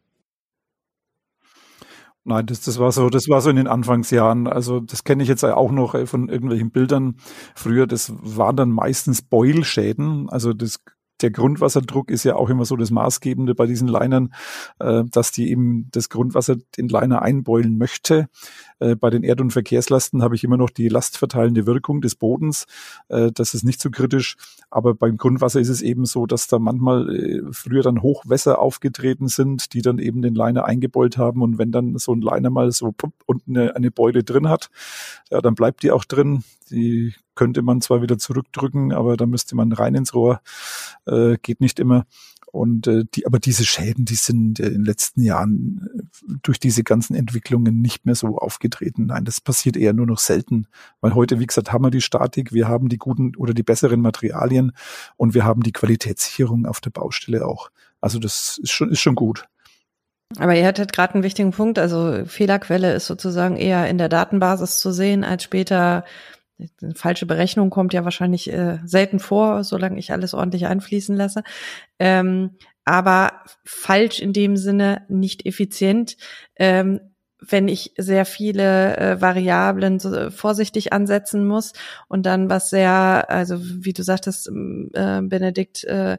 Nein, das, das war so, das war so in den Anfangsjahren. Also das kenne ich jetzt auch noch von irgendwelchen Bildern. Früher, das waren dann meistens Beulschäden. Also das Der Grundwasserdruck ist ja auch immer so das Maßgebende bei diesen Linern, äh, dass die eben das Grundwasser den Liner einbeulen möchte. Äh, bei den Erd- und Verkehrslasten habe ich immer noch die lastverteilende Wirkung des Bodens. Äh, das ist nicht so kritisch. Aber beim Grundwasser ist es eben so, dass da manchmal äh, früher dann Hochwässer aufgetreten sind, die dann eben den Liner eingebeult haben. Und wenn dann so ein Liner mal so plupp, unten eine, eine Beule drin hat, ja, dann bleibt die auch drin. Die könnte man zwar wieder zurückdrücken, aber da müsste man rein ins Rohr. Äh, geht nicht immer. Und äh, die, aber diese Schäden, die sind in den letzten Jahren äh, durch diese ganzen Entwicklungen nicht mehr so aufgetreten. Nein, das passiert eher nur noch selten, weil heute, wie gesagt, haben wir die Statik, wir haben die guten oder die besseren Materialien und wir haben die Qualitätssicherung auf der Baustelle auch. Also das ist schon, ist schon gut. Aber ihr hattet gerade einen wichtigen Punkt, also Fehlerquelle ist sozusagen eher in der Datenbasis zu sehen, als später. Eine falsche Berechnung kommt ja wahrscheinlich äh, selten vor, solange ich alles ordentlich einfließen lasse. Ähm, aber falsch in dem Sinne nicht effizient. Ähm, wenn ich sehr viele äh, Variablen so, vorsichtig ansetzen muss und dann was sehr, also wie du sagtest, äh, Benedikt, äh,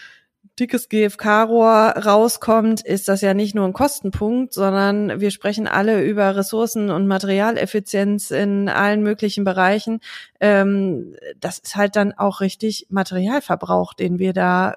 dickes G F K-Rohr rauskommt, ist das ja nicht nur ein Kostenpunkt, sondern wir sprechen alle über Ressourcen- und Materialeffizienz in allen möglichen Bereichen. Ähm, das ist halt dann auch richtig Materialverbrauch, den wir da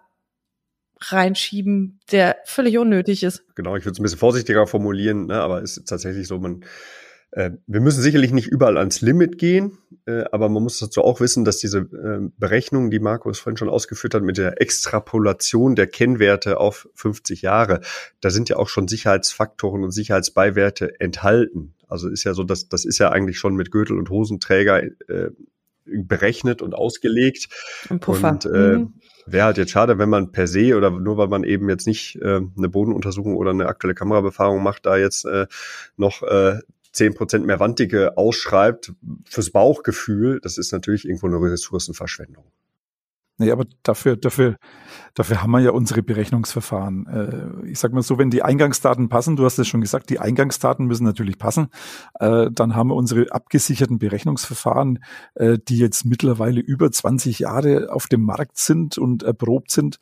reinschieben, der völlig unnötig ist. Genau, ich würde es ein bisschen vorsichtiger formulieren, ne, aber es ist tatsächlich so, man äh, wir müssen sicherlich nicht überall ans Limit gehen, äh, aber man muss dazu auch wissen, dass diese äh, Berechnungen, die Markus vorhin schon ausgeführt hat, mit der Extrapolation der Kennwerte auf fünfzig Jahre, da sind ja auch schon Sicherheitsfaktoren und Sicherheitsbeiwerte enthalten. Also ist ja so, dass das ist ja eigentlich schon mit Gürtel und Hosenträger äh, berechnet und ausgelegt. Ein Puffer. Und äh, mhm. wäre halt jetzt schade, wenn man per se oder nur weil man eben jetzt nicht äh, eine Bodenuntersuchung oder eine aktuelle Kamerabefahrung macht, da jetzt äh, noch äh, zehn Prozent mehr Wanddicke ausschreibt fürs Bauchgefühl. Das ist natürlich irgendwo eine Ressourcenverschwendung. Nee, aber dafür, dafür, dafür haben wir ja unsere Berechnungsverfahren. Ich sag mal so, wenn die Eingangsdaten passen, du hast es schon gesagt, die Eingangsdaten müssen natürlich passen, dann haben wir unsere abgesicherten Berechnungsverfahren, die jetzt mittlerweile über zwanzig Jahre auf dem Markt sind und erprobt sind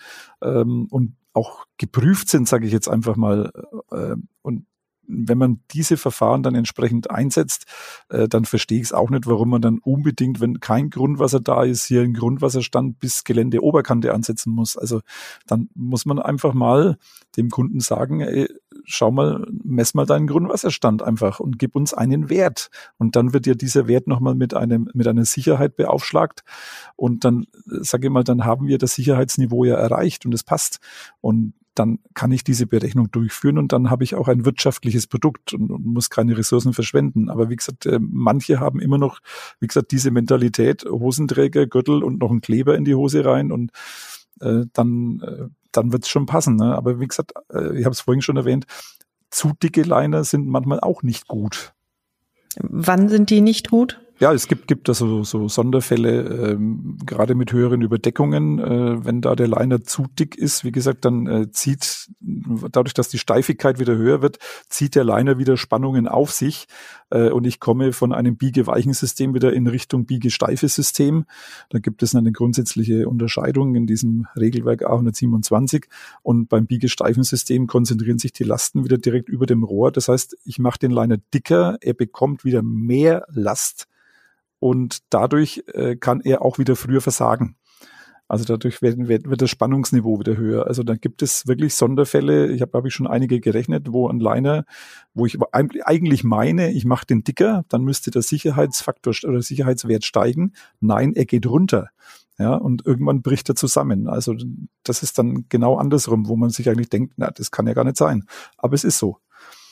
und auch geprüft sind, sage ich jetzt einfach mal. Und wenn man diese Verfahren dann entsprechend einsetzt, äh, dann verstehe ich es auch nicht, warum man dann unbedingt, wenn kein Grundwasser da ist, hier einen Grundwasserstand bis Geländeoberkante ansetzen muss. Also dann muss man einfach mal dem Kunden sagen, ey, schau mal, mess mal deinen Grundwasserstand einfach und gib uns einen Wert. Und dann wird ja dieser Wert nochmal mit einem, mit einer Sicherheit beaufschlagt. Und dann, sage ich mal, dann haben wir das Sicherheitsniveau ja erreicht und es passt. Und dann kann ich diese Berechnung durchführen und dann habe ich auch ein wirtschaftliches Produkt und, und muss keine Ressourcen verschwenden. Aber wie gesagt, äh, manche haben immer noch, wie gesagt, diese Mentalität, Hosenträger, Gürtel und noch einen Kleber in die Hose rein und äh, dann, äh, dann wird es schon passen. Ne? Aber wie gesagt, äh, ich habe es vorhin schon erwähnt, zu dicke Liner sind manchmal auch nicht gut. Wann sind die nicht gut? Ja, es gibt, gibt da so, so Sonderfälle, ähm, gerade mit höheren Überdeckungen. Äh, wenn da der Liner zu dick ist, wie gesagt, dann äh, zieht, dadurch, dass die Steifigkeit wieder höher wird, zieht der Liner wieder Spannungen auf sich. Äh, und ich komme von einem biegeweichen System wieder in Richtung biegesteifes System. Da gibt es eine grundsätzliche Unterscheidung in diesem Regelwerk A hundertsiebenundzwanzig. Und beim biegesteifen System konzentrieren sich die Lasten wieder direkt über dem Rohr. Das heißt, ich mache den Liner dicker, er bekommt wieder mehr Last. Und dadurch äh, kann er auch wieder früher versagen. Also dadurch wird, wird, wird das Spannungsniveau wieder höher. Also da gibt es wirklich Sonderfälle. Ich habe, habe ich schon einige gerechnet, wo ein Liner, wo ich eigentlich meine, ich mache den dicker, dann müsste der Sicherheitsfaktor oder Sicherheitswert steigen. Nein, er geht runter. Ja, und irgendwann bricht er zusammen. Also das ist dann genau andersrum, wo man sich eigentlich denkt, na, das kann ja gar nicht sein. Aber es ist so.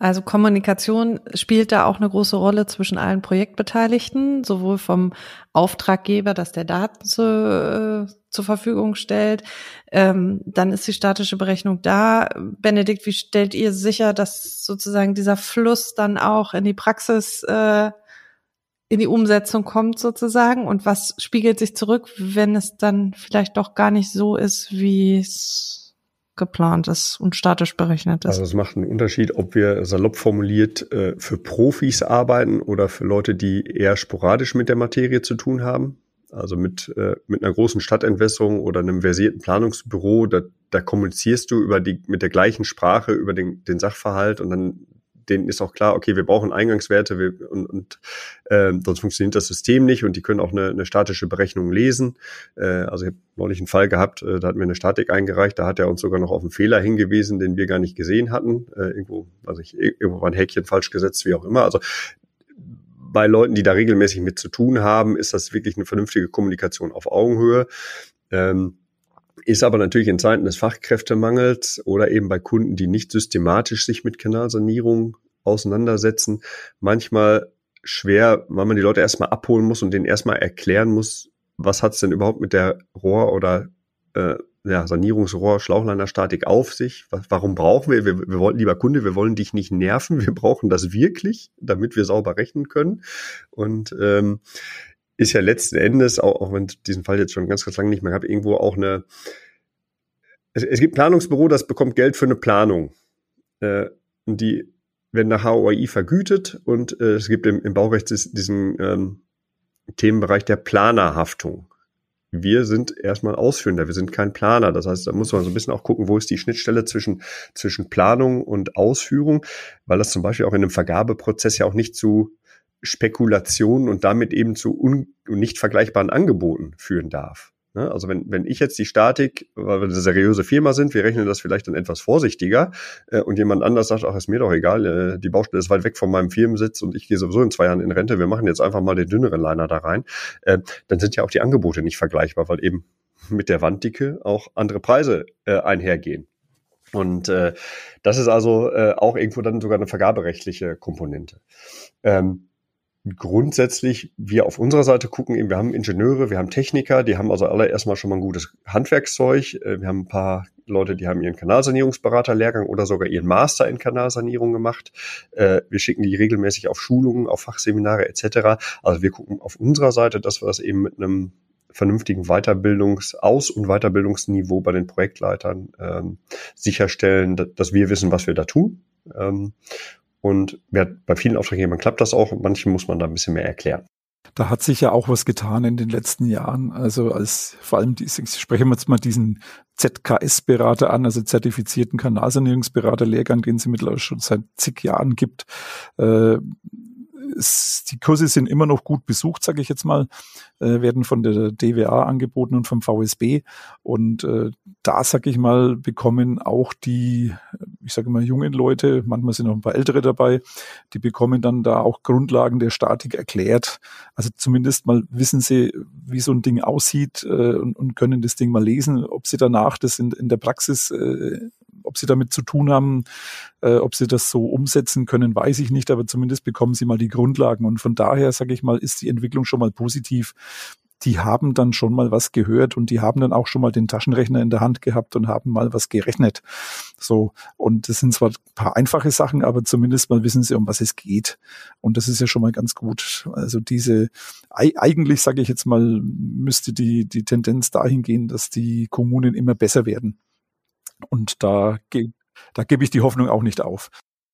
Also Kommunikation spielt da auch eine große Rolle zwischen allen Projektbeteiligten, sowohl vom Auftraggeber, dass der Daten zu, äh, zur Verfügung stellt. Ähm, dann ist die statische Berechnung da. Benedikt, wie stellt ihr sicher, dass sozusagen dieser Fluss dann auch in die Praxis, äh, in die Umsetzung kommt sozusagen? Und was spiegelt sich zurück, wenn es dann vielleicht doch gar nicht so ist, wie es geplant ist und statisch berechnet ist? Also es macht einen Unterschied, ob wir salopp formuliert äh, für Profis arbeiten oder für Leute, die eher sporadisch mit der Materie zu tun haben. Also mit äh, mit einer großen Stadtentwässerung oder einem versierten Planungsbüro, da, da kommunizierst du über die mit der gleichen Sprache über den, den Sachverhalt und dann denen ist auch klar, okay, wir brauchen Eingangswerte wir, und, und äh, sonst funktioniert das System nicht und die können auch eine, eine statische Berechnung lesen. Äh, also ich habe neulich einen Fall gehabt, äh, da hatten wir eine Statik eingereicht, da hat er uns sogar noch auf einen Fehler hingewiesen, den wir gar nicht gesehen hatten. Äh, irgendwo, also ich, irgendwo war ein Häkchen falsch gesetzt, wie auch immer. Also bei Leuten, die da regelmäßig mit zu tun haben, ist das wirklich eine vernünftige Kommunikation auf Augenhöhe. Ähm, Ist aber natürlich in Zeiten des Fachkräftemangels oder eben bei Kunden, die nicht systematisch sich mit Kanalsanierung auseinandersetzen, manchmal schwer, weil man die Leute erstmal abholen muss und denen erstmal erklären muss, was hat's denn überhaupt mit der Rohr- oder äh, ja, Sanierungsrohr, Schlauchleinerstatik auf sich? Was, warum brauchen wir? wir? Wir wollen, lieber Kunde, wir wollen dich nicht nerven, wir brauchen das wirklich, damit wir sauber rechnen können. Und ähm, ist ja letzten Endes, auch, auch wenn ich diesen Fall jetzt schon ganz, ganz lange nicht mehr habe, irgendwo auch eine, es, es gibt ein Planungsbüro, das bekommt Geld für eine Planung. Äh, und die werden nach H O I vergütet und äh, es gibt im, im Baurecht diesen ähm, Themenbereich der Planerhaftung. Wir sind erstmal Ausführender, wir sind kein Planer. Das heißt, da muss man so ein bisschen auch gucken, wo ist die Schnittstelle zwischen, zwischen Planung und Ausführung, weil das zum Beispiel auch in einem Vergabeprozess ja auch nicht zu Spekulationen und damit eben zu un- nicht vergleichbaren Angeboten führen darf. Ne? Also wenn, wenn ich jetzt die Statik, weil wir eine seriöse Firma sind, wir rechnen das vielleicht dann etwas vorsichtiger äh, und jemand anders sagt, ach, ist mir doch egal, äh, die Baustelle ist weit weg von meinem Firmensitz und ich gehe sowieso in zwei Jahren in Rente, wir machen jetzt einfach mal den dünneren Liner da rein, äh, dann sind ja auch die Angebote nicht vergleichbar, weil eben mit der Wanddicke auch andere Preise äh, einhergehen. Und äh, das ist also äh, auch irgendwo dann sogar eine vergaberechtliche Komponente. Ähm, Grundsätzlich, wir auf unserer Seite gucken eben, wir haben Ingenieure, wir haben Techniker, die haben also alle erstmal schon mal ein gutes Handwerkszeug. Wir haben ein paar Leute, die haben ihren Kanalsanierungsberaterlehrgang oder sogar ihren Master in Kanalsanierung gemacht. Wir schicken die regelmäßig auf Schulungen, auf Fachseminare et cetera. Also wir gucken auf unserer Seite, dass wir das eben mit einem vernünftigen Weiterbildungs-, Aus- und Weiterbildungsniveau bei den Projektleitern ähm, sicherstellen, dass wir wissen, was wir da tun. Ähm, Und bei vielen Auftraggebern klappt das auch und manchen muss man da ein bisschen mehr erklären. Da hat sich ja auch was getan in den letzten Jahren. Also als vor allem, die, ich spreche jetzt mal diesen Z K S-Berater an, also zertifizierten Kanalsanierungsberater-Lehrgang, den es mittlerweile schon seit zig Jahren gibt. Äh, es, die Kurse sind immer noch gut besucht, sage ich jetzt mal, äh, werden von der D W A angeboten und vom V S B. Und äh, da, sage ich mal, bekommen auch die, ich sage mal, jungen Leute, manchmal sind noch ein paar Ältere dabei, die bekommen dann da auch Grundlagen der Statik erklärt. Also zumindest mal wissen sie, wie so ein Ding aussieht äh, und, und können das Ding mal lesen. Ob sie danach das in, in der Praxis, äh, ob sie damit zu tun haben, äh, ob sie das so umsetzen können, weiß ich nicht, aber zumindest bekommen sie mal die Grundlagen. Und von daher, sage ich mal, ist die Entwicklung schon mal positiv. Die haben dann schon mal was gehört und die haben dann auch schon mal den Taschenrechner in der Hand gehabt und haben mal was gerechnet. So, und das sind zwar ein paar einfache Sachen, aber zumindest mal wissen sie, um was es geht. Und das ist ja schon mal ganz gut. Also diese, eigentlich, sage ich jetzt mal, müsste die, die Tendenz dahin gehen, dass die Kommunen immer besser werden. Und da, ge- da gebe ich die Hoffnung auch nicht auf.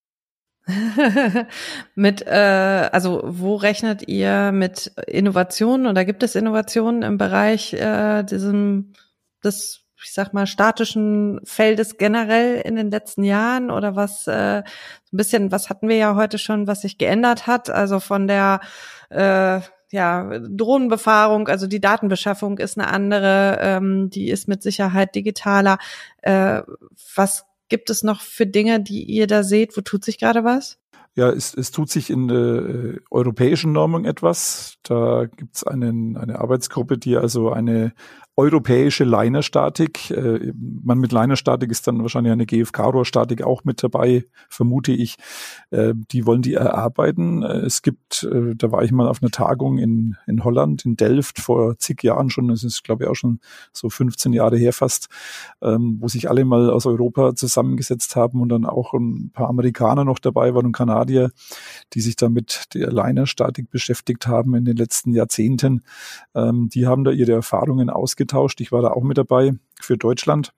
mit, äh, also wo rechnet ihr mit Innovationen oder gibt es Innovationen im Bereich äh, diesem, des, ich sag mal, statischen Feldes generell in den letzten Jahren oder was, äh, ein bisschen, was hatten wir ja heute schon, was sich geändert hat, also von der, äh, ja, Drohnenbefahrung, also die Datenbeschaffung ist eine andere, ähm, die ist mit Sicherheit digitaler. Äh, was gibt es noch für Dinge, die ihr da seht? Wo tut sich gerade was? Ja, es, es tut sich in der äh, europäischen Normung etwas. Da gibt es einen eine Arbeitsgruppe, die also eine europäische Linerstatik. Äh, man mit Linerstatik ist dann wahrscheinlich eine G F K-Rohrstatik auch mit dabei, vermute ich. Äh, die wollen die erarbeiten. Äh, es gibt, äh, da war ich mal auf einer Tagung in, in Holland, in Delft, vor zig Jahren schon, das ist glaube ich auch schon so fünfzehn Jahre her fast, ähm, wo sich alle mal aus Europa zusammengesetzt haben und dann auch ein paar Amerikaner noch dabei waren und Kanadier, die sich da mit der Linerstatik beschäftigt haben in den letzten Jahrzehnten. Ähm, die haben da ihre Erfahrungen ausgetauscht. Ich war da auch mit dabei für Deutschland.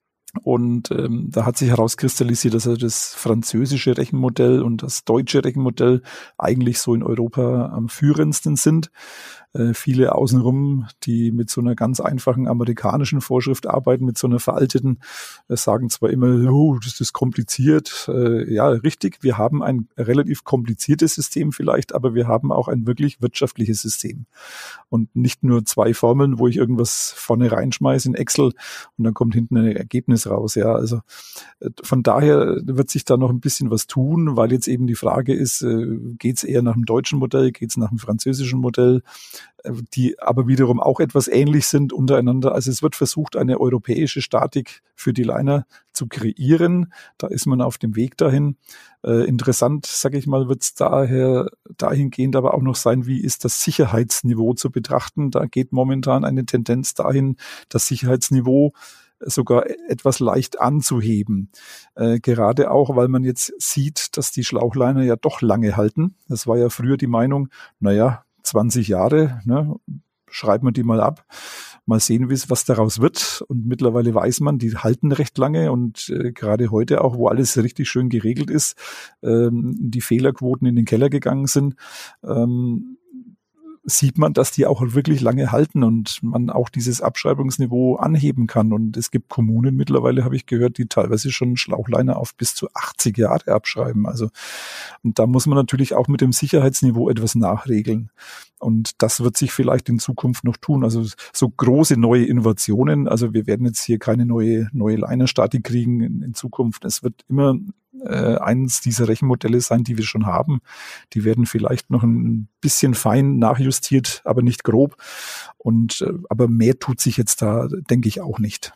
Und ähm, da hat sich herauskristallisiert, dass also das französische Rechenmodell und das deutsche Rechenmodell eigentlich so in Europa am führendsten sind. Äh, viele außenrum, die mit so einer ganz einfachen amerikanischen Vorschrift arbeiten, mit so einer veralteten, äh, sagen zwar immer, oh, das ist kompliziert. Äh, ja, richtig, wir haben ein relativ kompliziertes System vielleicht, aber wir haben auch ein wirklich wirtschaftliches System. Und nicht nur zwei Formeln, wo ich irgendwas vorne reinschmeiße in Excel und dann kommt hinten ein Ergebnis raus. Ja, also äh, von daher wird sich da noch ein bisschen was tun, weil jetzt eben die Frage ist, äh, geht es eher nach dem deutschen Modell, geht es nach dem französischen Modell, die aber wiederum auch etwas ähnlich sind untereinander. Also es wird versucht, eine europäische Statik für die Liner zu kreieren. Da ist man auf dem Weg dahin. Äh, interessant, sage ich mal, wird es daher dahingehend aber auch noch sein, wie ist das Sicherheitsniveau zu betrachten. Da geht momentan eine Tendenz dahin, das Sicherheitsniveau sogar etwas leicht anzuheben. Äh, gerade auch, weil man jetzt sieht, dass die Schlauchliner ja doch lange halten. Das war ja früher die Meinung, naja, zwanzig Jahre, ne, schreibt man die mal ab, mal sehen, was daraus wird. Und mittlerweile weiß man, die halten recht lange und äh, gerade heute auch, wo alles richtig schön geregelt ist, ähm, die Fehlerquoten in den Keller gegangen sind, ähm, sieht man, dass die auch wirklich lange halten und man auch dieses Abschreibungsniveau anheben kann. Und es gibt Kommunen mittlerweile, habe ich gehört, die teilweise schon Schlauchliner auf bis zu achtzig Jahre abschreiben. Also, und da muss man natürlich auch mit dem Sicherheitsniveau etwas nachregeln. Und das wird sich vielleicht in Zukunft noch tun. Also so große neue Innovationen. Also wir werden jetzt hier keine neue, neue Linerstatik kriegen in, in Zukunft. Es wird immer äh, eines dieser Rechenmodelle sein, die wir schon haben. Die werden vielleicht noch ein bisschen fein nachjustiert, aber nicht grob. Und äh, aber mehr tut sich jetzt da, denke ich, auch nicht.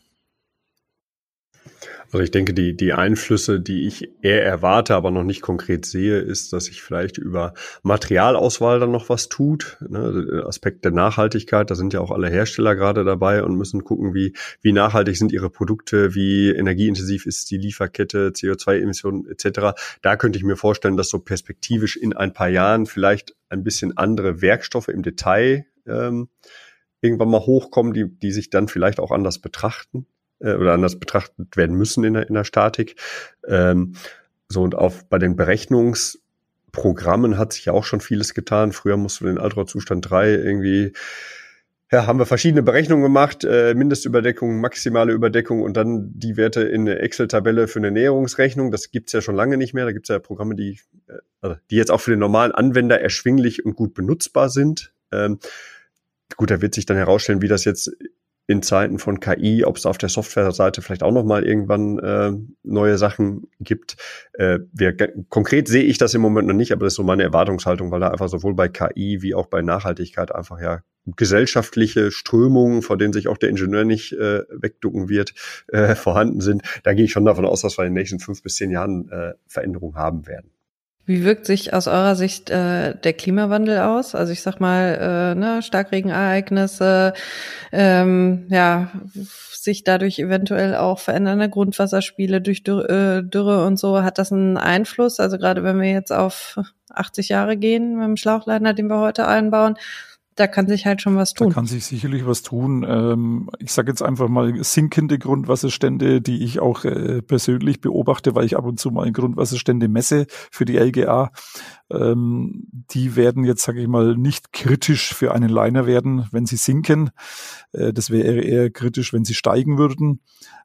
Also ich denke, die, die Einflüsse, die ich eher erwarte, aber noch nicht konkret sehe, ist, dass sich vielleicht über Materialauswahl dann noch was tut. Ne, Aspekt der Nachhaltigkeit, da sind ja auch alle Hersteller gerade dabei und müssen gucken, wie, wie nachhaltig sind ihre Produkte, wie energieintensiv ist die Lieferkette, C O zwei Emissionen et cetera. Da könnte ich mir vorstellen, dass so perspektivisch in ein paar Jahren vielleicht ein bisschen andere Werkstoffe im Detail ähm, irgendwann mal hochkommen, die, die sich dann vielleicht auch anders betrachten. Oder anders betrachtet werden müssen in der, in der Statik. Ähm, so und auf bei den Berechnungsprogrammen hat sich ja auch schon vieles getan. Früher musst du den Altrohrzustand drei irgendwie, ja, haben wir verschiedene Berechnungen gemacht, äh, Mindestüberdeckung, maximale Überdeckung und dann die Werte in eine Excel-Tabelle für eine Näherungsrechnung. Das gibt's ja schon lange nicht mehr. Da gibt's ja Programme, die, äh, also die jetzt auch für den normalen Anwender erschwinglich und gut benutzbar sind. Ähm, gut, da wird sich dann herausstellen, wie das jetzt in Zeiten von K I, ob es auf der Softwareseite vielleicht auch nochmal irgendwann äh, neue Sachen gibt. Äh, wir, konkret sehe ich das im Moment noch nicht, aber das ist so meine Erwartungshaltung, weil da einfach sowohl bei K I wie auch bei Nachhaltigkeit einfach ja gesellschaftliche Strömungen, vor denen sich auch der Ingenieur nicht äh, wegducken wird, äh, vorhanden sind. Da gehe ich schon davon aus, dass wir in den nächsten fünf bis zehn Jahren äh, Veränderungen haben werden. Wie wirkt sich aus eurer Sicht äh, der Klimawandel aus? Also ich sag mal, äh, ne, Starkregenereignisse, ähm, ja, sich dadurch eventuell auch verändernde Grundwasserspiele durch Dürre, äh, Dürre und so. Hat das einen Einfluss? Also gerade wenn wir jetzt auf achtzig Jahre gehen mit dem Schlauchliner, den wir heute einbauen, da kann sich halt schon was tun. Da kann sich sicherlich was tun. Ähm, ich sage jetzt einfach mal sinkende Grundwasserstände, die ich auch äh, persönlich beobachte, weil ich ab und zu mal Grundwasserstände messe für die L G A. Ähm, die werden jetzt, sage ich mal, nicht kritisch für einen Liner werden, wenn sie sinken. Äh, das wäre eher kritisch, wenn sie steigen würden.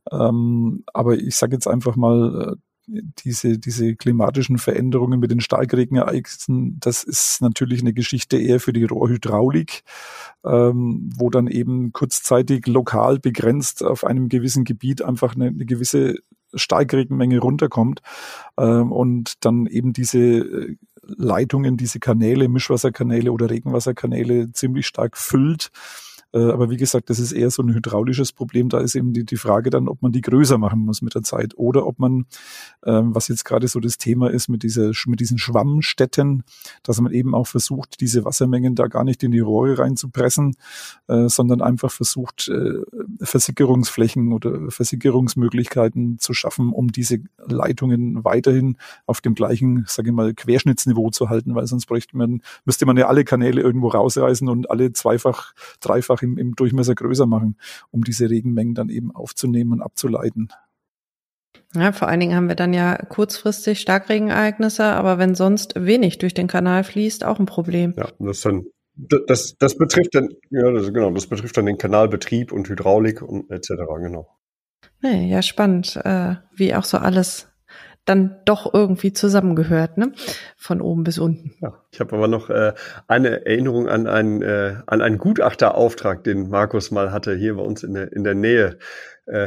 Ähm, aber ich sage jetzt einfach mal, diese, diese klimatischen Veränderungen mit den Starkregenereignissen, das ist natürlich eine Geschichte eher für die Rohrhydraulik, ähm, wo dann eben kurzzeitig lokal begrenzt auf einem gewissen Gebiet einfach eine, eine gewisse Starkregenmenge runterkommt ähm, und dann eben diese Leitungen, diese Kanäle, Mischwasserkanäle oder Regenwasserkanäle ziemlich stark füllt. Aber wie gesagt, das ist eher so ein hydraulisches Problem. Da ist eben die, die Frage dann, ob man die größer machen muss mit der Zeit oder ob man, ähm, was jetzt gerade so das Thema ist mit dieser, mit diesen Schwammstätten, dass man eben auch versucht, diese Wassermengen da gar nicht in die Rohre reinzupressen, äh, sondern einfach versucht, äh, Versickerungsflächen oder Versickerungsmöglichkeiten zu schaffen, um diese Leitungen weiterhin auf dem gleichen, sage ich mal, Querschnittsniveau zu halten, weil sonst bräuchte man, müsste man ja alle Kanäle irgendwo rausreißen und alle zweifach, dreifach im, im Durchmesser größer machen, um diese Regenmengen dann eben aufzunehmen und abzuleiten. Ja, vor allen Dingen haben wir dann ja kurzfristig Starkregenereignisse, aber wenn sonst wenig durch den Kanal fließt, auch ein Problem. Ja, das ist dann Das, das betrifft dann, ja, das, genau, das betrifft dann den Kanalbetrieb und Hydraulik und et cetera, genau. Nee, ja, spannend, äh, wie auch so alles dann doch irgendwie zusammengehört, ne? Von oben bis unten. Ja, ich habe aber noch äh, eine Erinnerung an einen, äh, an einen Gutachterauftrag, den Markus mal hatte, hier bei uns in der, in der Nähe. Äh,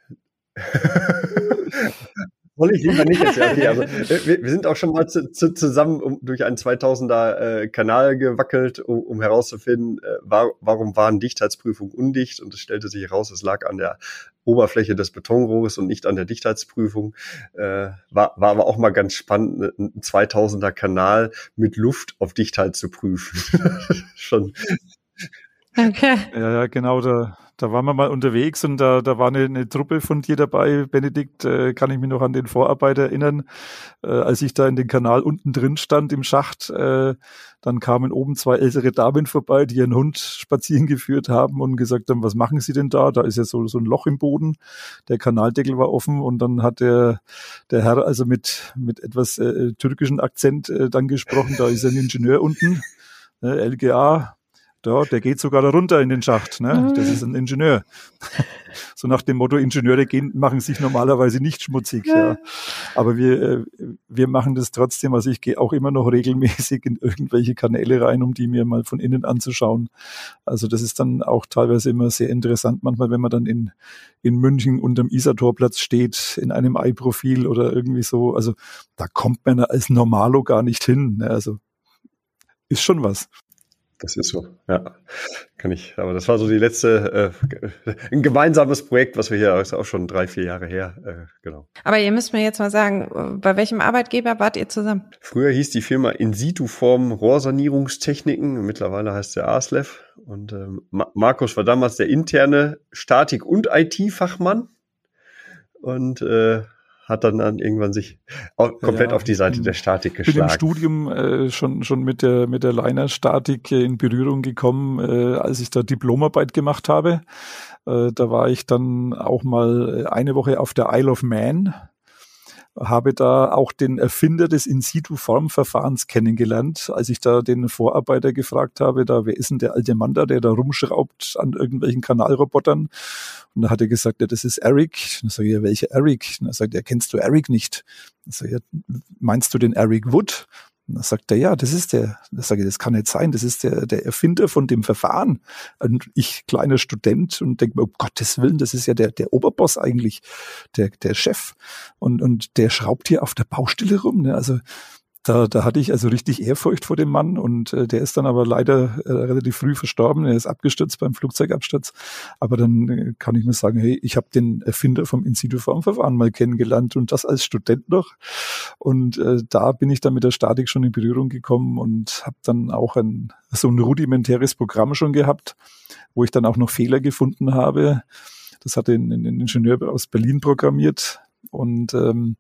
Soll ich lieber nicht erzählen. Okay, also wir, wir sind auch schon mal zu, zu, zusammen um, durch einen zweitausender äh, Kanal gewackelt, um, um herauszufinden, äh, war, warum waren Dichtheitsprüfungen undicht. Und es stellte sich heraus, es lag an der Oberfläche des Betonrohres und nicht an der Dichtheitsprüfung. Äh, war, war aber auch mal ganz spannend, einen zweitausender Kanal mit Luft auf Dichtheit zu prüfen. Schon. Okay. Ja, ja, genau, da, da waren wir mal unterwegs und da, da war eine, eine Truppe von dir dabei, Benedikt, äh, kann ich mich noch an den Vorarbeit erinnern, äh, als ich da in den Kanal unten drin stand im Schacht, äh, dann kamen oben zwei ältere Damen vorbei, die ihren Hund spazieren geführt haben und gesagt haben, was machen Sie denn da? Da ist ja so, so ein Loch im Boden, der Kanaldeckel war offen und dann hat der, der Herr also mit, mit etwas äh, türkischen Akzent äh, dann gesprochen, da ist ein Ingenieur unten, äh, L G A, ja, der geht sogar da runter in den Schacht, ne? Das ist ein Ingenieur. So nach dem Motto, Ingenieure gehen, machen sich normalerweise nicht schmutzig, ja. Ja. Aber wir, äh, wir machen das trotzdem, also ich gehe auch immer noch regelmäßig in irgendwelche Kanäle rein, um die mir mal von innen anzuschauen. Also das ist dann auch teilweise immer sehr interessant, manchmal, wenn man dann in, in München unterm Isartorplatz steht, in einem Ei-Profil oder irgendwie so, also da kommt man als Normalo gar nicht hin, ne? Also ist schon was. Das ist so, ja, kann ich. Aber das war so die letzte, äh, ein gemeinsames Projekt, was wir hier, ist auch schon drei, vier Jahre her, äh, genau. Aber ihr müsst mir jetzt mal sagen, bei welchem Arbeitgeber wart ihr zusammen? Früher hieß die Firma In-Situ-Form Rohrsanierungstechniken, mittlerweile heißt der A S L E F. Und ähm, Ma- Markus war damals der interne Statik- und I T-Fachmann und äh, hat dann, dann irgendwann sich auch komplett ja, auf die Seite der Statik geschlagen. Ich bin im Studium äh, schon schon mit der mit der Liner-Statik äh, in Berührung gekommen, äh, als ich da Diplomarbeit gemacht habe. Äh, da war ich dann auch mal eine Woche auf der Isle of Man, habe da auch den Erfinder des In-Situ-Formverfahrens kennengelernt, als ich da den Vorarbeiter gefragt habe, da wer ist denn der alte Mann da, der da rumschraubt an irgendwelchen Kanalrobotern? Und da hat er gesagt, ja, das ist Eric. Dann sage ich, ja, welcher Eric? Und er sagt, ja, kennst du Eric nicht? Dann sage ich, ja, meinst du den Eric Wood? Und dann sagt er, ja, das ist der. Da sage ich, das kann nicht sein, das ist der, der Erfinder von dem Verfahren. Und ich, kleiner Student, und denke mir, um Gottes Willen, das ist ja der, der Oberboss eigentlich, der, der Chef. Und, und der schraubt hier auf der Baustelle rum, ne? Also, Da, da hatte ich also richtig Ehrfurcht vor dem Mann und äh, der ist dann aber leider äh, relativ früh verstorben. Er ist abgestürzt beim Flugzeugabsturz. Aber dann äh, kann ich mir sagen, hey, ich habe den Erfinder vom In-Situ-Formverfahren mal kennengelernt und das als Student noch. Und äh, da bin ich dann mit der Statik schon in Berührung gekommen und habe dann auch ein so ein rudimentäres Programm schon gehabt, wo ich dann auch noch Fehler gefunden habe. Das hatte ein, ein Ingenieur aus Berlin programmiert und ähm,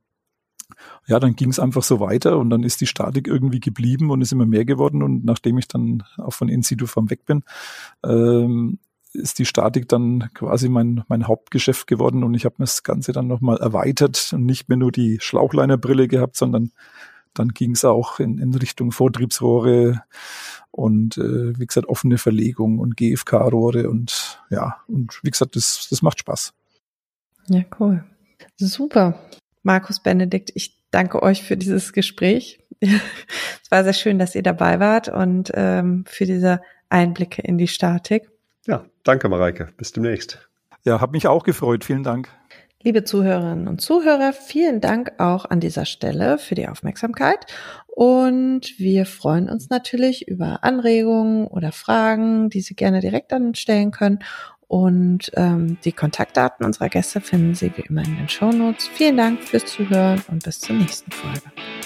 ja, dann ging es einfach so weiter und dann ist die Statik irgendwie geblieben und ist immer mehr geworden und nachdem ich dann auch von In-Situ-Form weg bin, ähm, ist die Statik dann quasi mein mein Hauptgeschäft geworden und ich habe mir das Ganze dann nochmal erweitert und nicht mehr nur die Schlauchlinerbrille gehabt, sondern dann ging es auch in, in Richtung Vortriebsrohre und äh, wie gesagt offene Verlegung und G F K-Rohre und ja, und wie gesagt, das, das macht Spaß. Ja, cool. Super. Markus, Benedikt, ich danke euch für dieses Gespräch. Es war sehr schön, dass ihr dabei wart und ähm, für diese Einblicke in die Statik. Ja, danke Mareike. Bis demnächst. Ja, hat mich auch gefreut. Vielen Dank. Liebe Zuhörerinnen und Zuhörer, vielen Dank auch an dieser Stelle für die Aufmerksamkeit und wir freuen uns natürlich über Anregungen oder Fragen, die Sie gerne direkt an uns stellen können und ähm, die Kontaktdaten unserer Gäste finden Sie wie immer in den Shownotes. Vielen Dank fürs Zuhören und bis zur nächsten Folge.